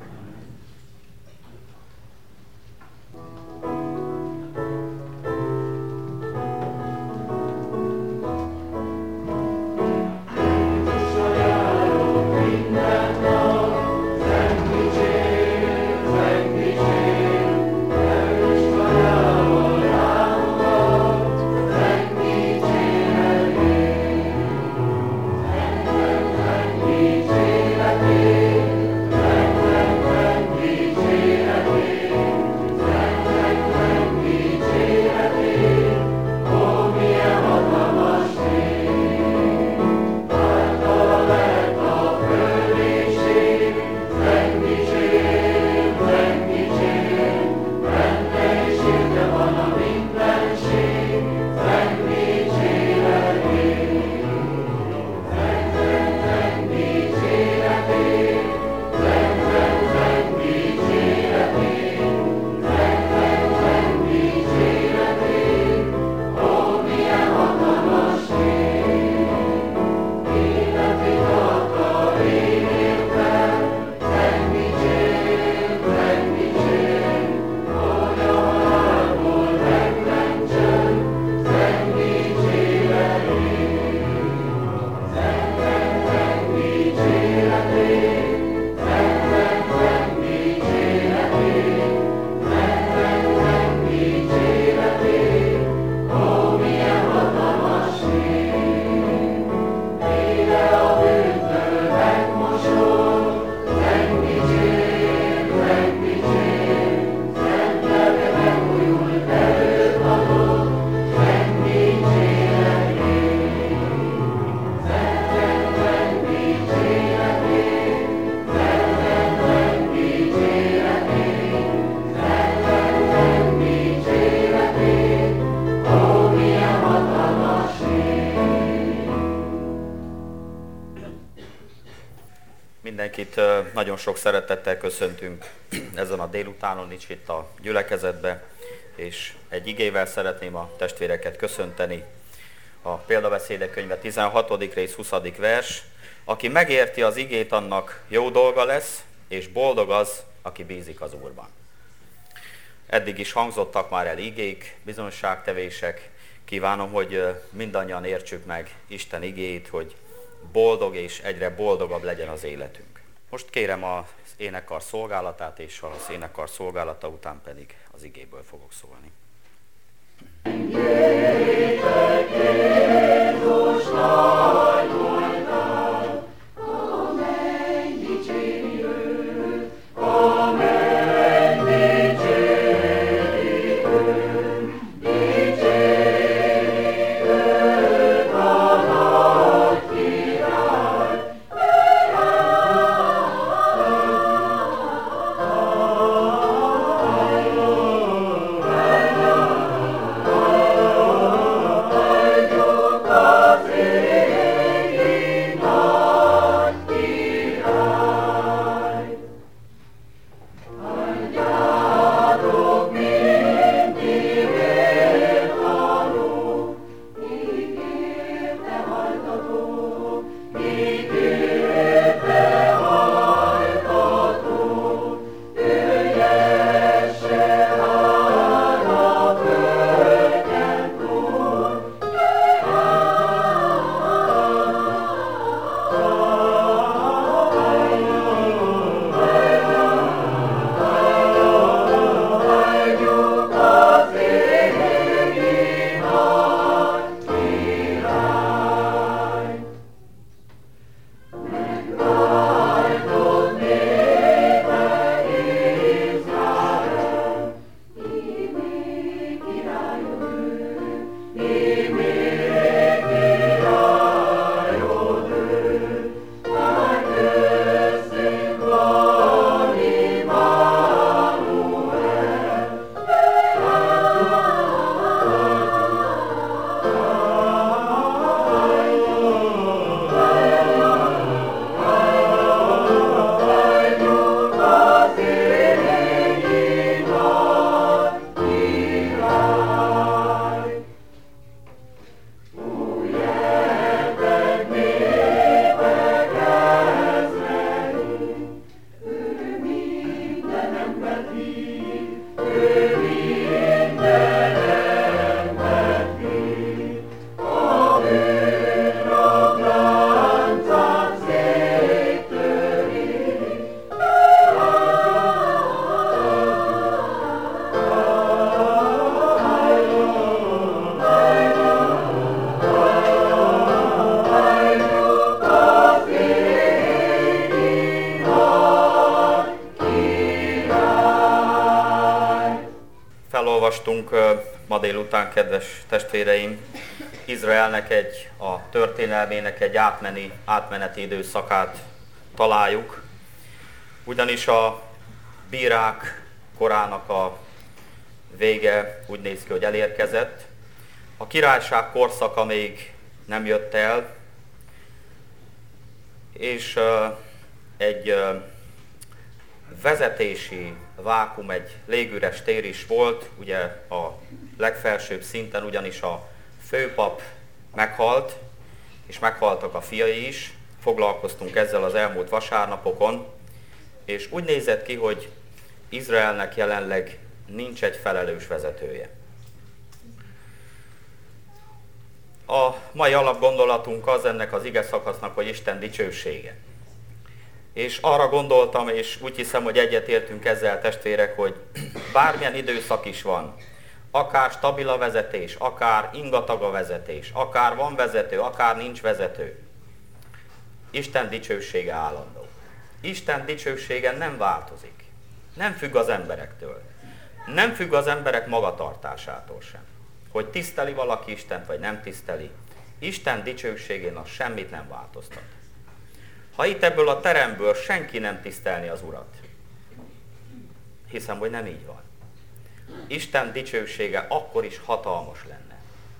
Mindenkit nagyon sok szeretettel köszöntünk ezen a délutánon is itt a gyülekezetbe, és egy igével szeretném a testvéreket köszönteni. A Példabeszédek könyve 16. rész 20. vers. Aki megérti az igét, annak jó dolga lesz, és boldog az, aki bízik az Úrban. Eddig is hangzottak már el igék, bizonyságtevések. Kívánom, hogy mindannyian értsük meg Isten igéjét, hogy boldog és egyre boldogabb legyen az életünk. Most kérem az énekkar szolgálatát, és az énekkar szolgálata után pedig az igéből fogok szólni. Felolvastunk ma délután, kedves testvéreim, Izraelnek a történelmének egy átmeneti időszakát találjuk, ugyanis a bírák korának a vége úgy néz ki, hogy elérkezett. A királyság korszaka még nem jött el, és egy vezetési vákum, egy légüres tér is volt, ugye a legfelsőbb szinten, ugyanis a főpap meghalt, és meghaltak a fiai is. Foglalkoztunk ezzel az elmúlt vasárnapokon, és úgy nézett ki, hogy Izraelnek jelenleg nincs egy felelős vezetője. A mai alapgondolatunk az ennek az ige szakasznak, hogy Isten dicsősége. És arra gondoltam, és úgy hiszem, hogy egyetértünk ezzel, testvérek, hogy bármilyen időszak is van, akár stabil a vezetés, akár ingatag a vezetés, akár van vezető, akár nincs vezető, Isten dicsősége állandó. Isten dicsősége nem változik, nem függ az emberektől, nem függ az emberek magatartásától sem. Hogy tiszteli valaki Istent, vagy nem tiszteli, Isten dicsőségén az semmit nem változtat. Ha itt ebből a teremből senki nem tisztelni az Urat, hiszem, hogy nem így van. Isten dicsősége akkor is hatalmas lenne.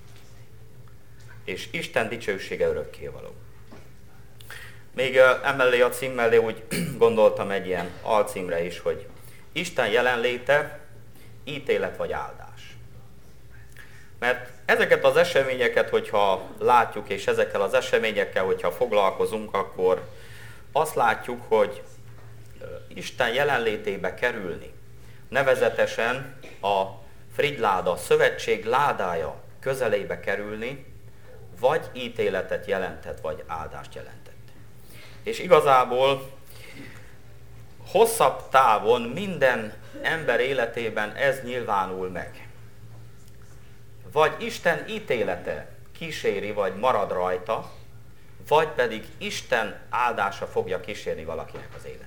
És Isten dicsősége örökkévaló. Még emellé a cím mellé úgy gondoltam egy ilyen alcímre is, hogy Isten jelenléte, ítélet vagy áldás. Mert ezeket az eseményeket, hogyha látjuk, és ezekkel az eseményekkel, hogyha foglalkozunk, akkor azt látjuk, hogy Isten jelenlétébe kerülni, nevezetesen a Frigyláda, szövetség ládája közelébe kerülni, vagy ítéletet jelentett, vagy áldást jelentett. És igazából hosszabb távon minden ember életében ez nyilvánul meg. Vagy Isten ítélete kíséri, vagy marad rajta, vagy pedig Isten áldása fogja kísérni valakinek az életét.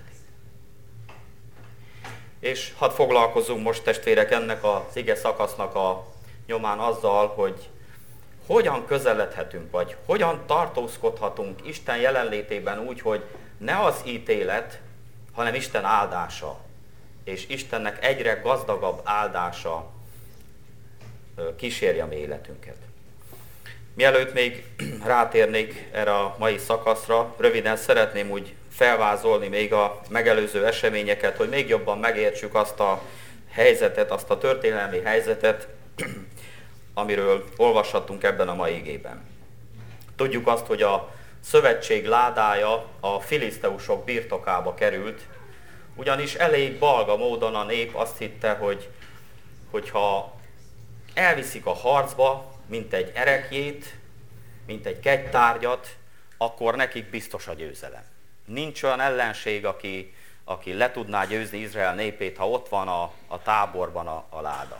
És hadd foglalkozzunk most, testvérek, ennek az ige szakasznak a nyomán azzal, hogy hogyan közeledhetünk, vagy hogyan tartózkodhatunk Isten jelenlétében úgy, hogy ne az ítélet, hanem Isten áldása, és Istennek egyre gazdagabb áldása kísérje a mi életünket. Mielőtt még rátérnék erre a mai szakaszra, röviden szeretném úgy felvázolni még a megelőző eseményeket, hogy még jobban megértsük azt a helyzetet, azt a történelmi helyzetet, amiről olvashattunk ebben a mai igében. Tudjuk azt, hogy a szövetség ládája a filiszteusok birtokába került, ugyanis elég balga módon a nép azt hitte, hogy ha elviszik a harcba, mint egy ereklyét, mint egy kegytárgyat, akkor nekik biztos a győzelem. Nincs olyan ellenség, aki le tudná győzni Izrael népét, ha ott van a táborban a láda.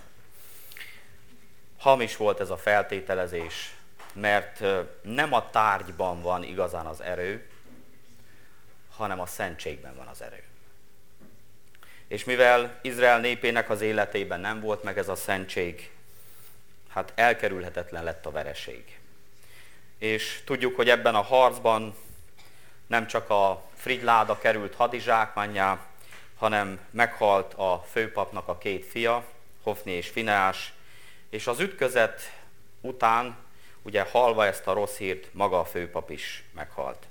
Hamis volt ez a feltételezés, mert nem a tárgyban van igazán az erő, hanem a szentségben van az erő. És mivel Izrael népének az életében nem volt meg ez a szentség, hát elkerülhetetlen lett a vereség. És tudjuk, hogy ebben a harcban nem csak a frigyláda került hadizsákmánnyá, hanem meghalt a főpapnak a két fia, Hofni és Fineás, és az ütközet után, ugye hallva ezt a rossz hírt, maga a főpap is meghalt.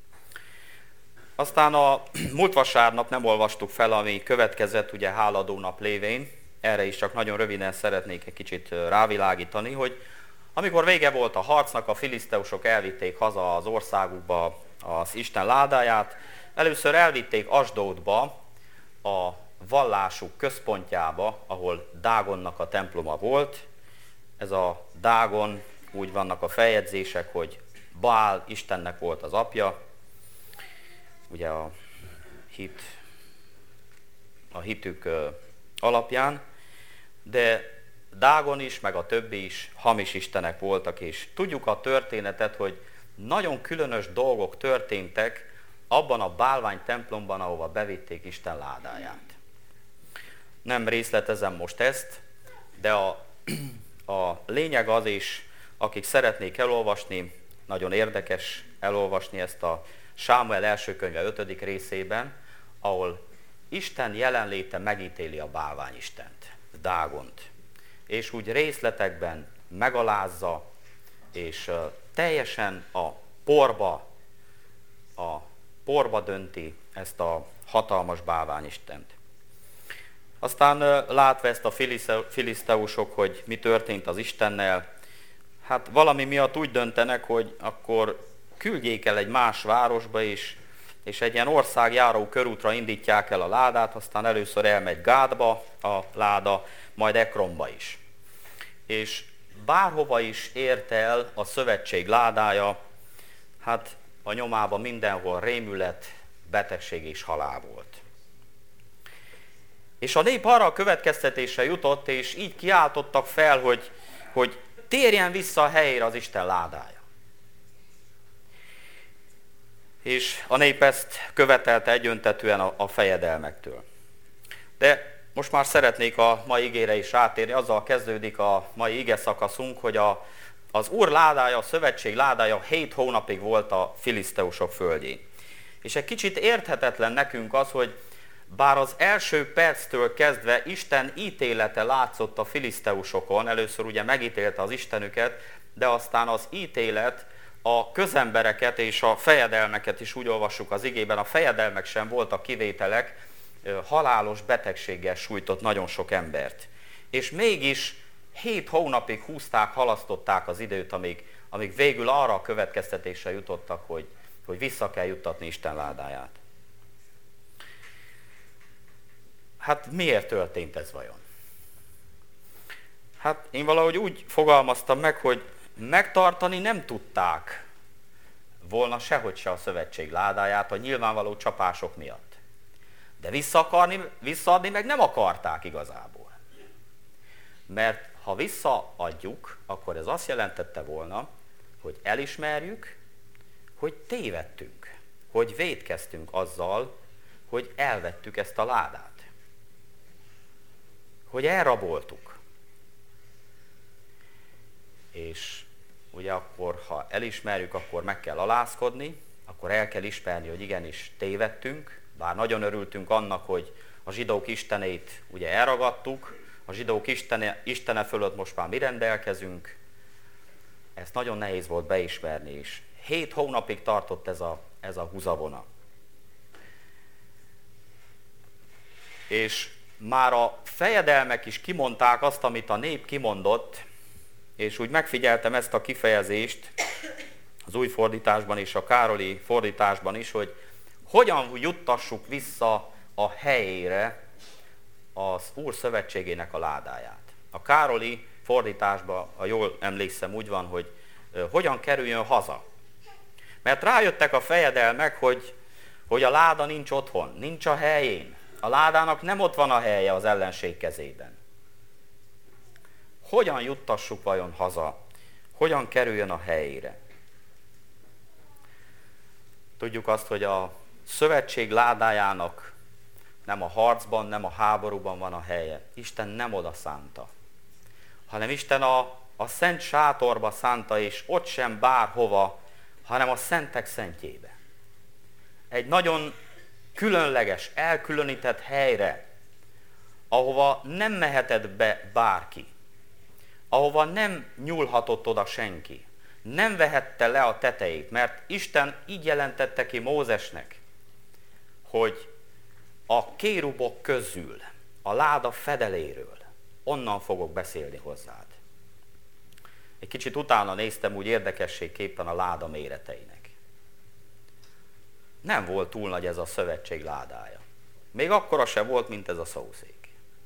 Aztán a múlt vasárnap nem olvastuk fel, ami következett, ugye háladó nap lévén, erre is csak nagyon röviden szeretnék egy kicsit rávilágítani, hogy amikor vége volt a harcnak, a filiszteusok elvitték haza az országukba az Isten ládáját, először elvitték Asdódba, a vallásuk központjába, ahol Dágonnak a temploma volt. Ez a Dágon, úgy vannak a feljegyzések, hogy Baál Istennek volt az apja, ugye a hitük alapján, de Dágon is, meg a többi is hamis istenek voltak, és tudjuk a történetet, hogy nagyon különös dolgok történtek abban a bálvány templomban, ahova bevitték Isten ládáját. Nem részletezem most ezt, de a lényeg az is, akik szeretnék elolvasni, nagyon érdekes elolvasni ezt a Sámuel első könyve 5. részében, ahol Isten jelenléte megítéli a bálványistent, Dágont, és úgy részletekben megalázza, és teljesen a porba dönti ezt a hatalmas bálványistent. Aztán látva ezt a filiszteusok, hogy mi történt az Istennel, hát valami miatt úgy döntenek, hogy akkor küldjék el egy más városba is, és egy ilyen országjáró körútra indítják el a ládát, aztán először elmegy Gádba a láda, majd Ekronba is. És bárhova is ért el a szövetség ládája, hát a nyomában mindenhol rémület, betegség és halál volt. És a nép arra a következtetésre jutott, és így kiáltottak fel, hogy térjen vissza a helyére az Isten ládája. És a nép ezt követelte egyöntetűen a fejedelmektől. De most már szeretnék a mai igére is rátérni, azzal kezdődik a mai ige szakaszunk, hogy az Úr ládája, a szövetség ládája 7 hónapig volt a filiszteusok földjén. És egy kicsit érthetetlen nekünk az, hogy bár az első perctől kezdve Isten ítélete látszott a filiszteusokon, először ugye megítélte az istenüket, de aztán az ítélet a közembereket és a fejedelmeket is úgy olvassuk az igében, a fejedelmek sem voltak kivételek, halálos betegséggel sújtott nagyon sok embert. És mégis 7 hónapig húzták, halasztották az időt, amíg végül arra a következtetésre jutottak, hogy vissza kell juttatni Isten ládáját. Hát miért történt ez vajon? Hát én valahogy úgy fogalmaztam meg, hogy megtartani nem tudták volna sehogy se a szövetség ládáját a nyilvánvaló csapások miatt. De visszaadni meg nem akarták igazából. Mert ha visszaadjuk, akkor ez azt jelentette volna, hogy elismerjük, hogy tévedtünk, hogy vétkeztünk azzal, hogy elvettük ezt a ládát. Hogy elraboltuk. És ugye akkor, ha elismerjük, akkor meg kell alázkodni, akkor el kell ismerni, hogy igenis tévedtünk, bár nagyon örültünk annak, hogy a zsidók istenét ugye elragadtuk, a zsidók istene fölött most már mi rendelkezünk, ezt nagyon nehéz volt beismerni is. 7 hónapig tartott ez a húzavona. És már a fejedelmek is kimondták azt, amit a nép kimondott, és úgy megfigyeltem ezt a kifejezést az új fordításban és a Károli fordításban is, hogy hogyan juttassuk vissza a helyére az Úr szövetségének a ládáját. A Károli fordításban, ha jól emlékszem, úgy van, hogy hogyan kerüljön haza. Mert rájöttek a fejedelmek, hogy a láda nincs otthon, nincs a helyén. A ládának nem ott van a helye az ellenség kezében. Hogyan juttassuk vajon haza? Hogyan kerüljön a helyére? Tudjuk azt, hogy a szövetség ládájának nem a harcban, nem a háborúban van a helye. Isten nem oda szánta, hanem Isten a szent sátorba szánta, és ott sem bárhova, hanem a szentek szentjébe. Egy nagyon különleges, elkülönített helyre, ahova nem mehetett be bárki, ahova nem nyúlhatott oda senki, nem vehette le a tetejét, mert Isten így jelentette ki Mózesnek, hogy a kérubok közül, a láda fedeléről, onnan fogok beszélni hozzád. Egy kicsit utána néztem úgy érdekességképpen a láda méreteinek. Nem volt túl nagy ez a szövetség ládája. Még akkora se volt, mint ez a szószék.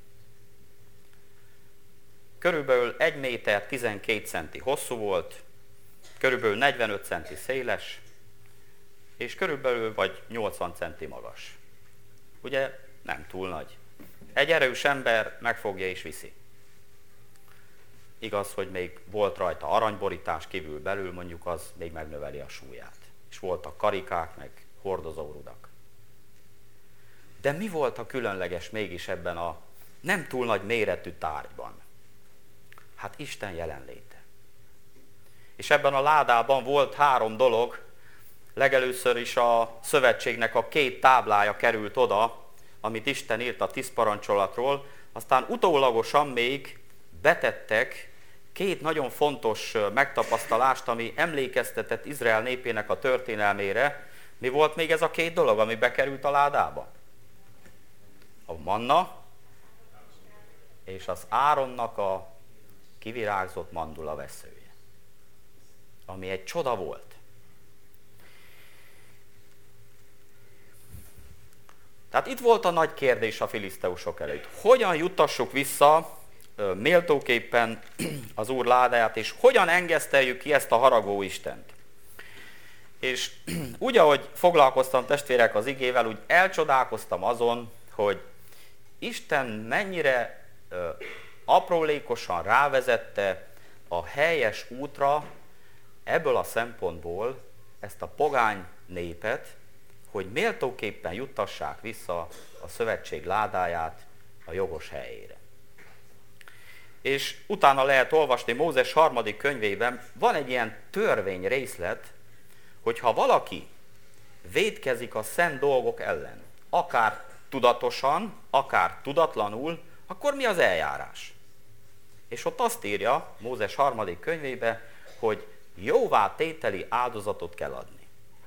Körülbelül 1 méter 12 centi hosszú volt, körülbelül 45 centi széles, és körülbelül vagy 80 centi magas. Ugye nem túl nagy. Egy erős ember megfogja és viszi. Igaz, hogy még volt rajta aranyborítás kívül belül, mondjuk az még megnöveli a súlyát. És voltak karikák, meg hordozórudak. De mi volt a különleges mégis ebben a nem túl nagy méretű tárgyban? Hát Isten jelenléte. És ebben a ládában volt 3 dolog. Legelőször is a szövetségnek a 2 táblája került oda, amit Isten írt a 10 parancsolatról, aztán utólagosan még betettek 2 nagyon fontos megtapasztalást, ami emlékeztetett Izrael népének a történelmére. Mi volt még ez a 2 dolog, ami bekerült a ládába? A manna és az Áronnak a kivirágzott mandula veszője, ami egy csoda volt. Tehát itt volt a nagy kérdés a filiszteusok előtt. Hogyan juttassuk vissza méltóképpen az Úr ládáját, és hogyan engeszteljük ki ezt a haragó Istent? És úgy, ahogy foglalkoztam testvérek az igével, úgy elcsodálkoztam azon, hogy Isten mennyire aprólékosan rávezette a helyes útra ebből a szempontból ezt a pogány népet, hogy méltóképpen juttassák vissza a szövetség ládáját a jogos helyére. És utána lehet olvasni Mózes 3. könyvében, van egy ilyen törvény részlet, hogy ha valaki vétkezik a szent dolgok ellen, akár tudatosan, akár tudatlanul, akkor mi az eljárás? És ott azt írja Mózes 3. könyvében, hogy jóvá tételi áldozatot kell adni.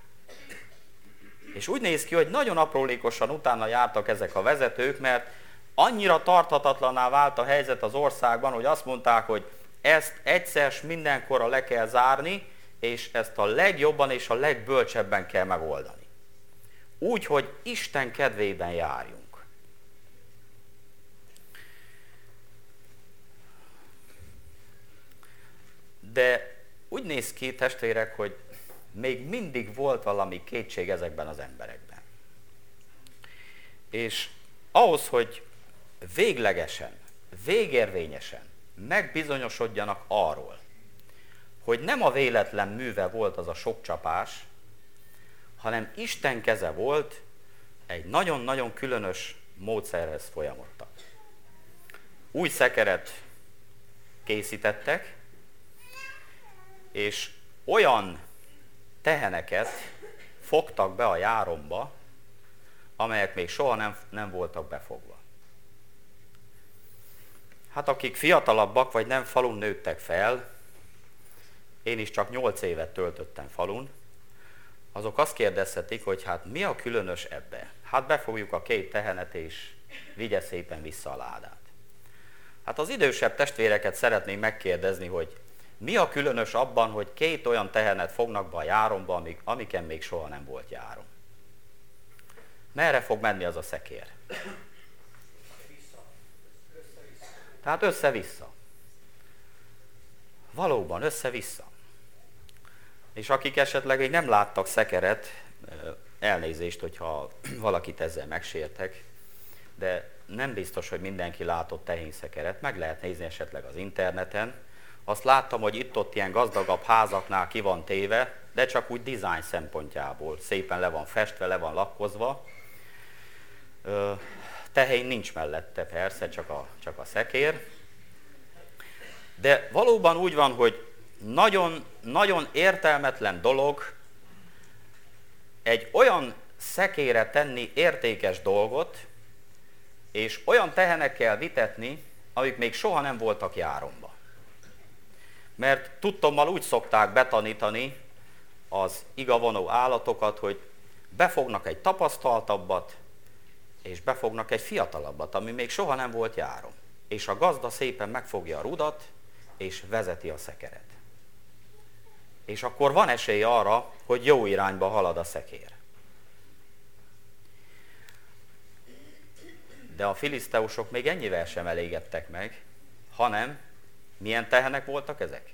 És úgy néz ki, hogy nagyon aprólékosan utána jártak ezek a vezetők, mert annyira tarthatatlanná vált a helyzet az országban, hogy azt mondták, hogy ezt egyszer mindenkorra le kell zárni, és ezt a legjobban és a legbölcsebben kell megoldani. Úgy, hogy Isten kedvében járjunk. De úgy néz ki, testvérek, hogy még mindig volt valami kétség ezekben az emberekben. És ahhoz, hogy véglegesen, végérvényesen megbizonyosodjanak arról, hogy nem a véletlen műve volt az a sok csapás, hanem Isten keze volt, egy nagyon-nagyon különös módszerhez folyamodtak. Új szekeret készítettek, és olyan teheneket fogtak be a járomba, amelyek még soha nem voltak befogva. Hát akik fiatalabbak, vagy nem falun nőttek fel, én is csak 8 évet töltöttem falun, azok azt kérdezhetik, hogy hát mi a különös ebbe? Hát befogjuk a 2 tehenet, és vigye szépen vissza a ládát. Hát az idősebb testvéreket szeretném megkérdezni, hogy mi a különös abban, hogy 2 olyan tehenet fognak be a járomba, amiken még soha nem volt járom? Merre fog menni az a szekér? Tehát össze-vissza. Valóban, össze-vissza. És akik esetleg még nem láttak szekeret, elnézést, hogyha valakit ezzel megsértek, de nem biztos, hogy mindenki látott tehénszekeret, meg lehet nézni esetleg az interneten. Azt láttam, hogy itt-ott ilyen gazdagabb házaknál ki van téve, de csak úgy design szempontjából. Szépen le van festve, le van lakkozva. Tehén nincs mellette persze, csak a szekér. De valóban úgy van, hogy nagyon értelmetlen dolog egy olyan szekére tenni értékes dolgot, és olyan tehenekkel vitetni, amik még soha nem voltak járomba. Mert tudtommal úgy szokták betanítani az igavonó állatokat, hogy befognak egy tapasztaltabbat, és befognak egy fiatalabbat, ami még soha nem volt járom. És a gazda szépen megfogja a rudat, és vezeti a szekeret. És akkor van esély arra, hogy jó irányba halad a szekér. De a filiszteusok még ennyivel sem elégedtek meg, hanem milyen tehenek voltak ezek?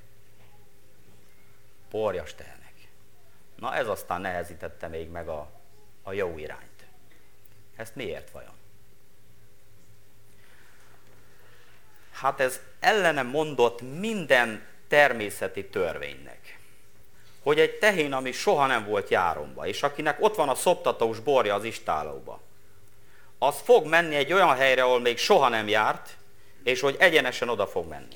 Porjas tehenek. Na ez aztán nehezítette még meg a jó irányt. Ezt miért vajon? Hát ez ellenem mondott minden természeti törvénynek. Hogy egy tehén, ami soha nem volt járomba, és akinek ott van a szoptatós borja az istállóba, az fog menni egy olyan helyre, ahol még soha nem járt, és hogy egyenesen oda fog menni.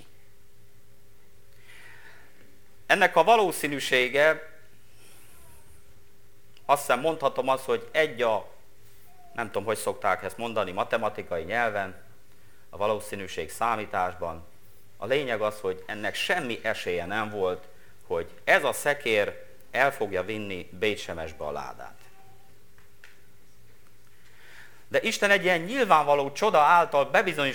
Ennek a valószínűsége, azt hiszem mondhatom azt, hogy nem tudom, hogy szokták ezt mondani matematikai nyelven, a valószínűség számításban. A lényeg az, hogy ennek semmi esélye nem volt, hogy ez a szekér el fogja vinni Bétsemesbe a ládát. De Isten egy ilyen nyilvánvaló csoda által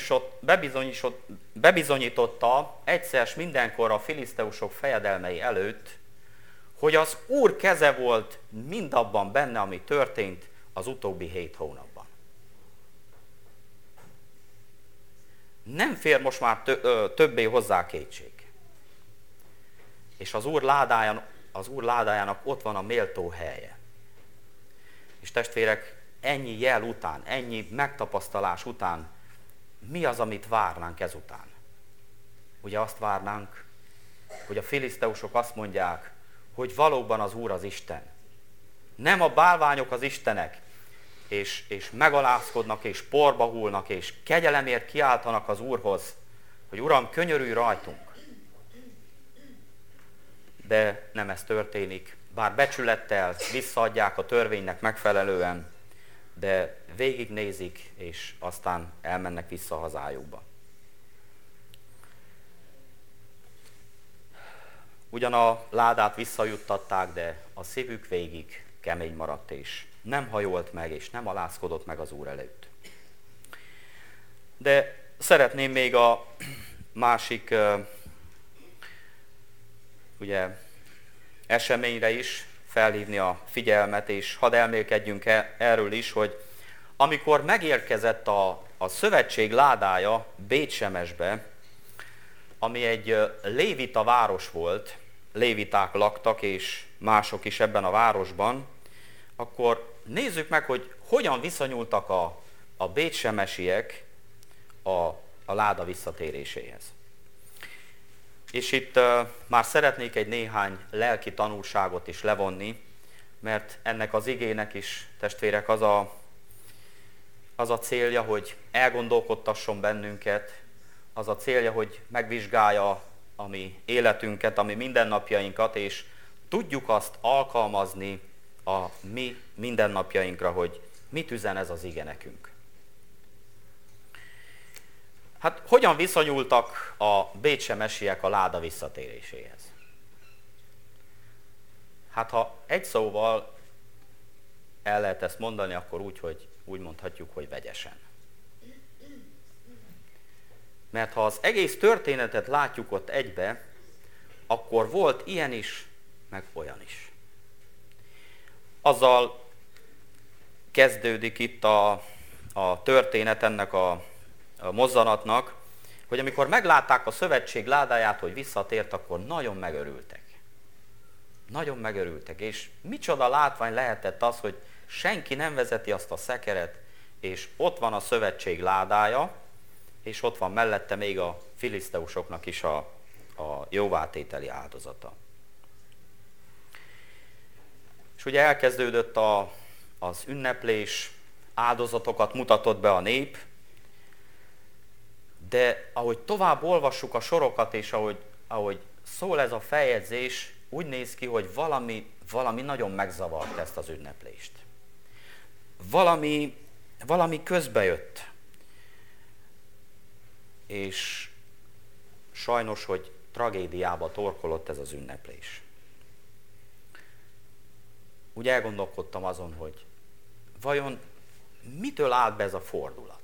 bebizonyította egyszer s mindenkor a filiszteusok fejedelmei előtt, hogy az Úr keze volt mindabban benne, ami történt az utóbbi 7 hónapban. Nem fér most már többé hozzá kétség. És az Úr ládájának ott van a méltó helye. És testvérek, ennyi jel után, ennyi megtapasztalás után, mi az, amit várnánk ezután? Ugye azt várnánk, hogy a filiszteusok azt mondják, hogy valóban az Úr az Isten. Nem a bálványok az istenek, és megalázkodnak, és porba hullnak, és kegyelemért kiáltanak az Úrhoz, hogy Uram, könyörülj rajtunk. De nem ez történik, bár becsülettel visszaadják a törvénynek megfelelően, de végignézik, és aztán elmennek vissza hazájukba. Ugyan a ládát visszajuttatták, de a szívük végig kemény maradt, és nem hajolt meg, és nem alázkodott meg az Úr előtt. De szeretném még a másik eseményre is felhívni a figyelmet, és hadd elmélkedjünk erről is, hogy amikor megérkezett a szövetség ládája Bétsemesbe, ami egy lévita város volt, léviták laktak, és mások is ebben a városban, akkor nézzük meg, hogy hogyan viszonyultak a bétsemesiek a láda visszatéréséhez. És itt már szeretnék egy néhány lelki tanulságot is levonni, mert ennek az igének is, testvérek, az a célja, hogy elgondolkodtasson bennünket, az a célja, hogy megvizsgálja a mi életünket, a mi mindennapjainkat, és tudjuk azt alkalmazni a mi mindennapjainkra, hogy mit üzen ez az ige nekünk. Hát hogyan viszonyultak a bétsemesiek a láda visszatéréséhez? Hát ha egy szóval el lehet ezt mondani, akkor úgy mondhatjuk, hogy vegyesen. Mert ha az egész történetet látjuk ott egybe, akkor volt ilyen is, meg olyan is. Azzal kezdődik itt a történet ennek a mozzanatnak, hogy amikor meglátták a szövetség ládáját, hogy visszatért, akkor nagyon megörültek. Nagyon megörültek, és micsoda látvány lehetett az, hogy senki nem vezeti azt a szekeret, és ott van a szövetség ládája, és ott van mellette még a filiszteusoknak is a jóvátételi áldozata. És ugye elkezdődött az ünneplés, áldozatokat mutatott be a nép, de ahogy tovább olvassuk a sorokat, és ahogy szól ez a feljegyzés, úgy néz ki, hogy valami nagyon megzavart ezt az ünneplést. Valami közbejött. És sajnos, hogy tragédiába torkolott ez az ünneplés. Úgy elgondolkodtam azon, hogy vajon mitől állt be ez a fordulat?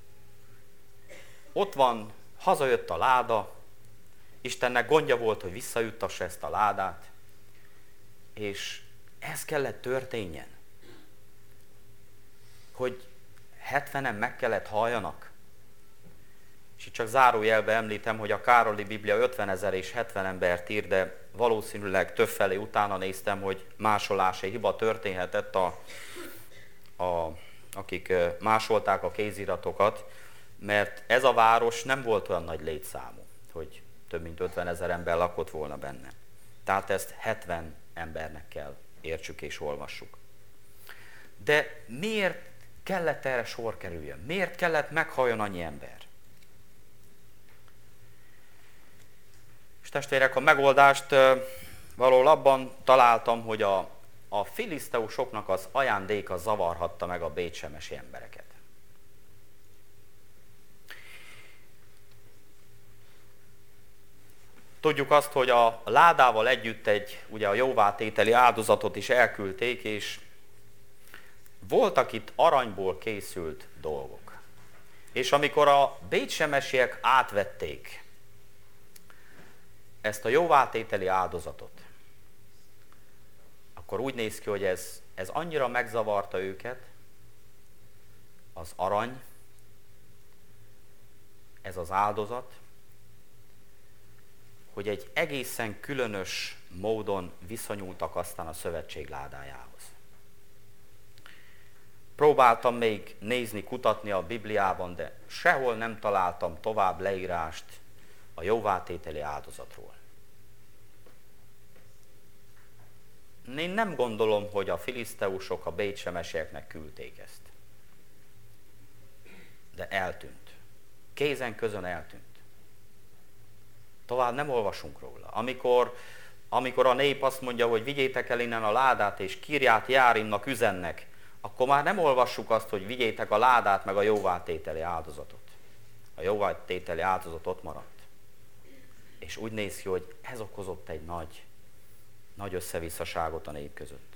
Ott van, hazajött a láda, Istennek gondja volt, hogy visszajuttassa ezt a ládát, és ez kellett történjen. Hogy 70-en meg kellett halljanak. És itt csak zárójelbe említem, hogy a Károli Biblia 50 000 és 70 embert ír, de valószínűleg többfelé utána néztem, hogy másolási hiba történhetett, akik másolták a kéziratokat, mert ez a város nem volt olyan nagy létszámú, hogy több mint 50 000 ember lakott volna benne. Tehát ezt 70 embernek kell értsük és olvassuk. De miért kellett erre sor kerüljön? Miért kellett meghalljon annyi ember? És testvérek, a megoldást valahol abban találtam, hogy a filiszteusoknak az ajándéka zavarhatta meg a bétsemesi embereket. Tudjuk azt, hogy a ládával együtt ugye a jóvátételi áldozatot is elküldték, és voltak itt aranyból készült dolgok. És amikor a bétsemesiek átvették ezt a jóvátételi áldozatot, akkor úgy néz ki, hogy ez annyira megzavarta őket, az arany, ez az áldozat, hogy egy egészen különös módon viszonyultak aztán a szövetség ládájához. Próbáltam még nézni, kutatni a Bibliában, de sehol nem találtam tovább leírást a jóvátételi áldozatról. Én nem gondolom, hogy a filiszteusok a bétsemesieknek küldték ezt. De eltűnt. Kézen közön eltűnt. Tovább nem olvasunk róla. Amikor a nép azt mondja, hogy vigyétek el innen a ládát, és Kirját Jearimnak üzennek, akkor már nem olvassuk azt, hogy vigyétek a ládát, meg a jóvátételi áldozatot. A jóvátételi áldozat ott maradt. És úgy néz ki, hogy ez okozott egy nagy összevisszaságot a nép között.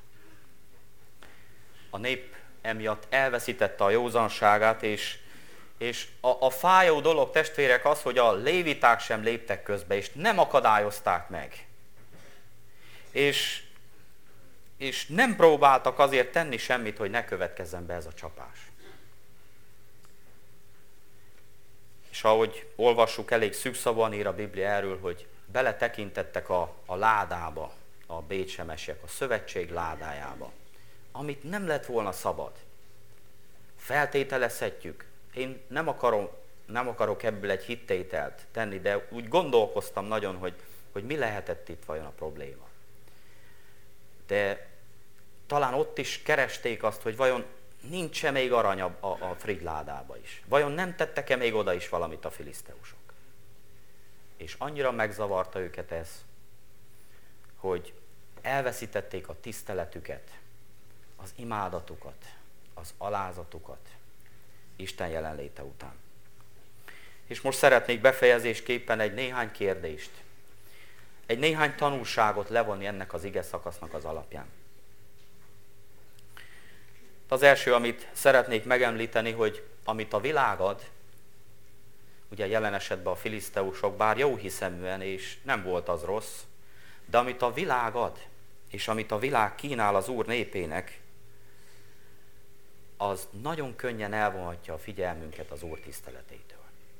A nép emiatt elveszítette a józanságát, és a fájó dolog, testvérek, az, hogy a léviták sem léptek közbe, és nem akadályozták meg. És nem próbáltak azért tenni semmit, hogy ne következzen be ez a csapás. És ahogy olvassuk, elég szűkszavúan ír a Biblia erről, hogy beletekintettek a ládába, a bécsemesiek, a szövetség ládájába, amit nem lett volna szabad. Feltételezhetjük, én nem akarok ebből egy hittételt tenni, de úgy gondolkoztam nagyon, hogy mi lehetett itt vajon a probléma. De talán ott is keresték azt, hogy vajon nincs-e még arany a frigyládába is. Vajon nem tettek-e még oda is valamit a filiszteusok? És annyira megzavarta őket ez, hogy elveszítették a tiszteletüket, az imádatukat, az alázatukat Isten jelenléte után. És most szeretnék befejezésképpen egy néhány kérdést, egy néhány tanulságot levonni ennek az ige szakasznak az alapján. Az első, amit szeretnék megemlíteni, hogy amit a világ ad, ugye jelen esetben a filiszteusok, bár jóhiszeműen, és nem volt az rossz, de amit a világ ad, és amit a világ kínál az Úr népének, az nagyon könnyen elvonhatja a figyelmünket az Úr tiszteletétől.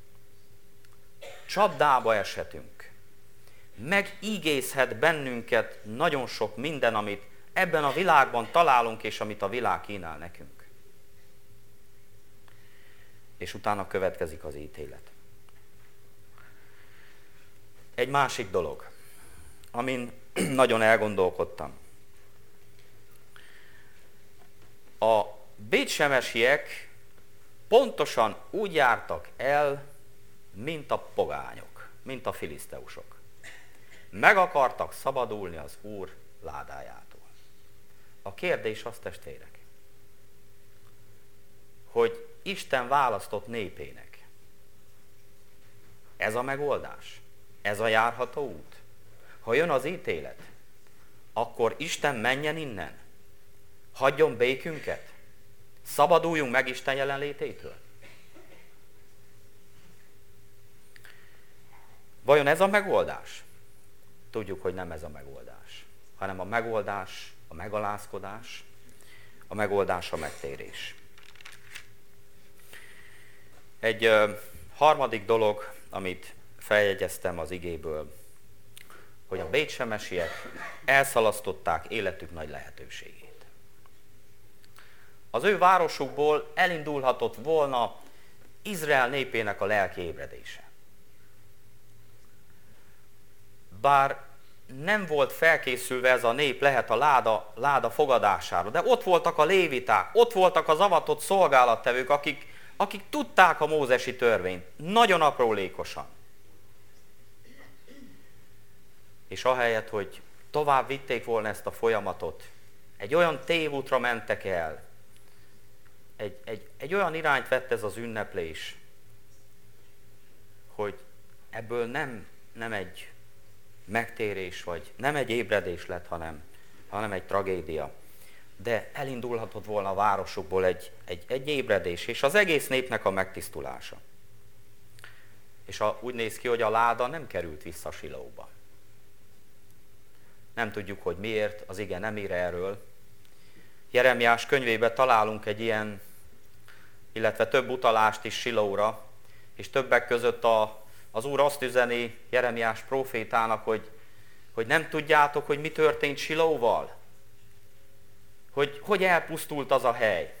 Csapdába eshetünk. Megígészhet bennünket nagyon sok minden, amit ebben a világban találunk, és amit a világ kínál nekünk. És utána következik az ítélet. Egy másik dolog, amin nagyon elgondolkodtam. A bécsemesiek pontosan úgy jártak el, mint a pogányok, mint a filiszteusok. Meg akartak szabadulni az Úr ládájától. A kérdés az, testvérek, hogy Isten választott népének. Ez a megoldás? Ez a járható út? Ha jön az ítélet, akkor Isten menjen innen? Hagyjon békünket? Szabaduljunk meg Isten jelenlététől? Vajon ez a megoldás? Tudjuk, hogy nem ez a megoldás, hanem a megoldás, a megalázkodás, a megoldás a megtérés. Egy harmadik dolog, amit feljegyeztem az igéből, hogy a bécsemesiek elszalasztották életük nagy lehetőségét. Az ő városukból elindulhatott volna Izrael népének a lelki ébredése. Bár nem volt felkészülve ez a nép, lehet a láda fogadására, de ott voltak a léviták, ott voltak az avatott szolgálattevők, akik tudták a mózesi törvényt, nagyon aprólékosan. És ahelyett, hogy tovább vitték volna ezt a folyamatot, egy olyan tévútra mentek el, egy olyan irányt vett ez az ünneplés, hogy ebből nem egy megtérés, vagy nem egy ébredés lett, hanem egy tragédia. De elindulhatott volna a városukból egy ébredés, és az egész népnek a megtisztulása. És úgy néz ki, hogy a láda nem került vissza Silóba. Nem tudjuk, hogy miért, az ige nem ír erről. Jeremiás könyvében találunk egy ilyen, illetve több utalást is Silóra, és többek között az Úr azt üzeni Jeremiás prófétának, hogy nem tudjátok, hogy mi történt Silóval? Hogy elpusztult az a hely.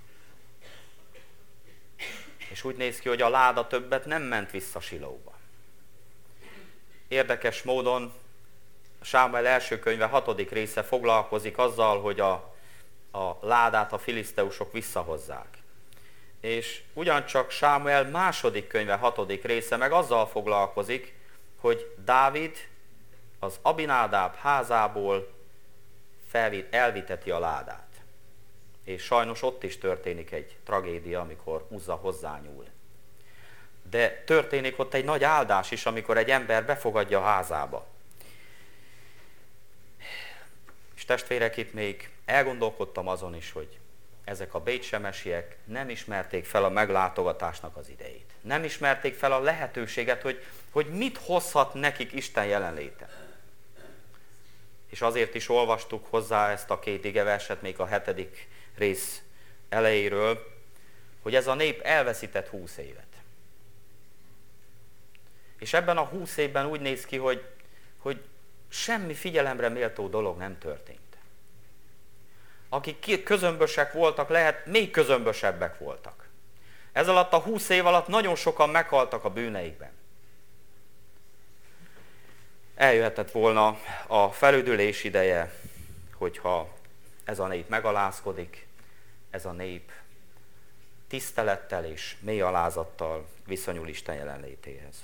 És úgy néz ki, hogy a láda többet nem ment vissza Silóba. Érdekes módon Sámuel első könyve 6. része foglalkozik azzal, hogy a ládát a filiszteusok visszahozzák. És ugyancsak Sámuel második könyve 6. része meg azzal foglalkozik, hogy Dávid az Abinádáb házából elviteti a ládát. És sajnos ott is történik egy tragédia, amikor Uzza hozzányúl. De történik ott egy nagy áldás is, amikor egy ember befogadja a házába. És testvérek, itt még elgondolkodtam azon is, hogy ezek a bécsemesiek nem ismerték fel a meglátogatásnak az idejét. Nem ismerték fel a lehetőséget, hogy mit hozhat nekik Isten jelenléte. És azért is olvastuk hozzá ezt a 2 igeverset még a 7. rész elejéről, hogy ez a nép elveszített 20 évet. És ebben a 20 évben úgy néz ki, hogy hogy semmi figyelemre méltó dolog nem történt. Akik közömbösek voltak, lehet még közömbösebbek voltak. Ez alatt a 20 év alatt nagyon sokan meghaltak a bűneikben. Eljöhetett volna a felüdülés ideje, hogyha ez a nép megalázkodik, ez a nép tisztelettel és mély alázattal viszonyul Isten jelenlétéhez.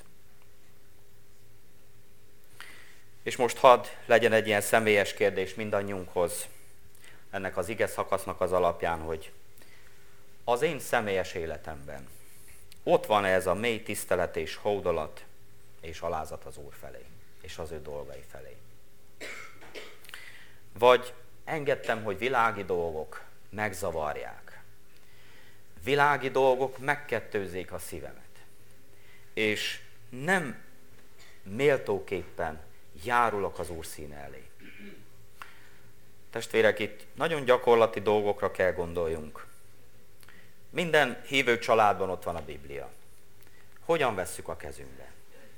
És most hadd legyen egy ilyen személyes kérdés mindannyiunkhoz, ennek az ige szakasznak az alapján, hogy az én személyes életemben ott van-e ez a mély tisztelet és hódolat és alázat az Úr felé, és az ő dolgai felé. Vagy engedtem, hogy világi dolgok megzavarják. Világi dolgok megkettőzzék a szívemet. És nem méltóképpen járulok az Úr színe elé. Testvérek, itt nagyon gyakorlati dolgokra kell gondoljunk. Minden hívő családban ott van a Biblia. Hogyan vesszük a kezünkbe?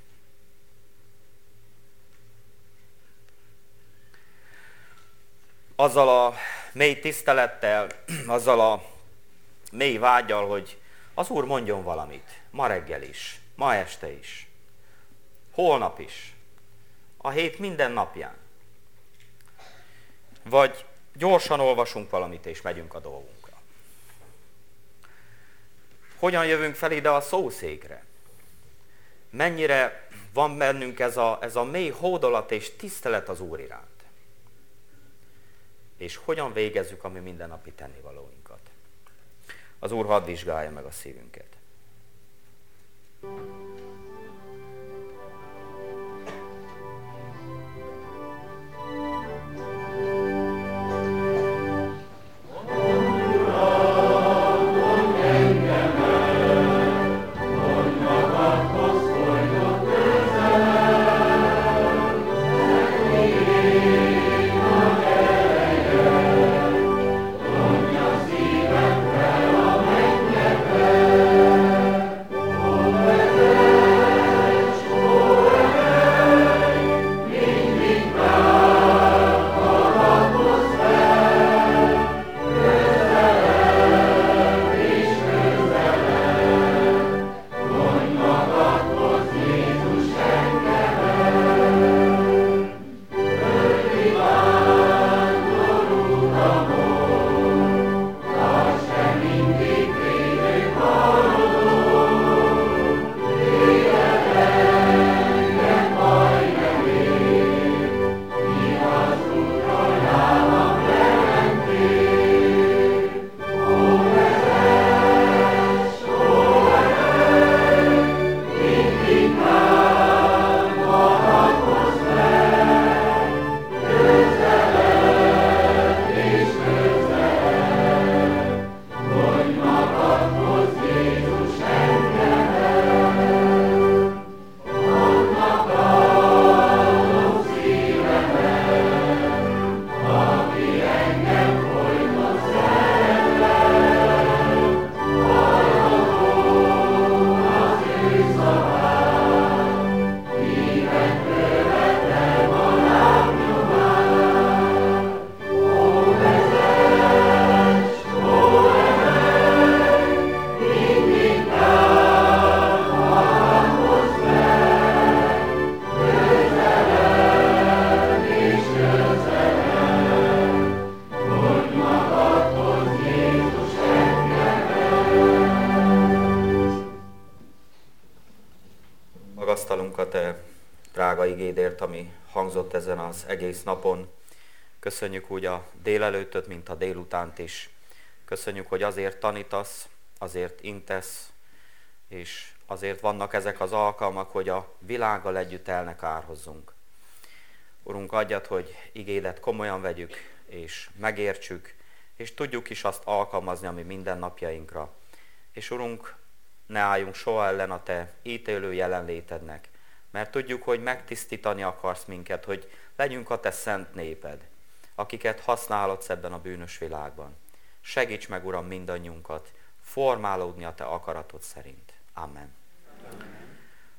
Azzal a mély tisztelettel, azzal a mély vággyal, hogy az Úr mondjon valamit. Ma reggel is, ma este is, holnap is, a hét minden napján. Vagy gyorsan olvasunk valamit és megyünk a dolgunkra. Hogyan jövünk fel ide a szószékre? Mennyire van bennünk ez a mély hódolat és tisztelet az Úr iránt? És hogyan végezzük a mi mindennapi tennivalóinkat? Az Úr hadd vizsgálja meg a szívünket. Drága igédért, ami hangzott ezen az egész napon. Köszönjük úgy a délelőttöt, mint a délutánt is. Köszönjük, hogy azért tanítasz, azért intesz, és azért vannak ezek az alkalmak, hogy a világgal együtt elnekárhozzunk. Urunk, adjad, hogy igédet komolyan vegyük, és megértsük, és tudjuk is azt alkalmazni a mi mindennapjainkra. És Urunk, ne álljunk soha ellen a Te ítélő jelenlétednek, mert tudjuk, hogy megtisztítani akarsz minket, hogy legyünk a Te szent néped, akiket használhatsz ebben a bűnös világban. Segíts meg, Uram, mindannyiunkat formálódni a Te akaratod szerint. Amen.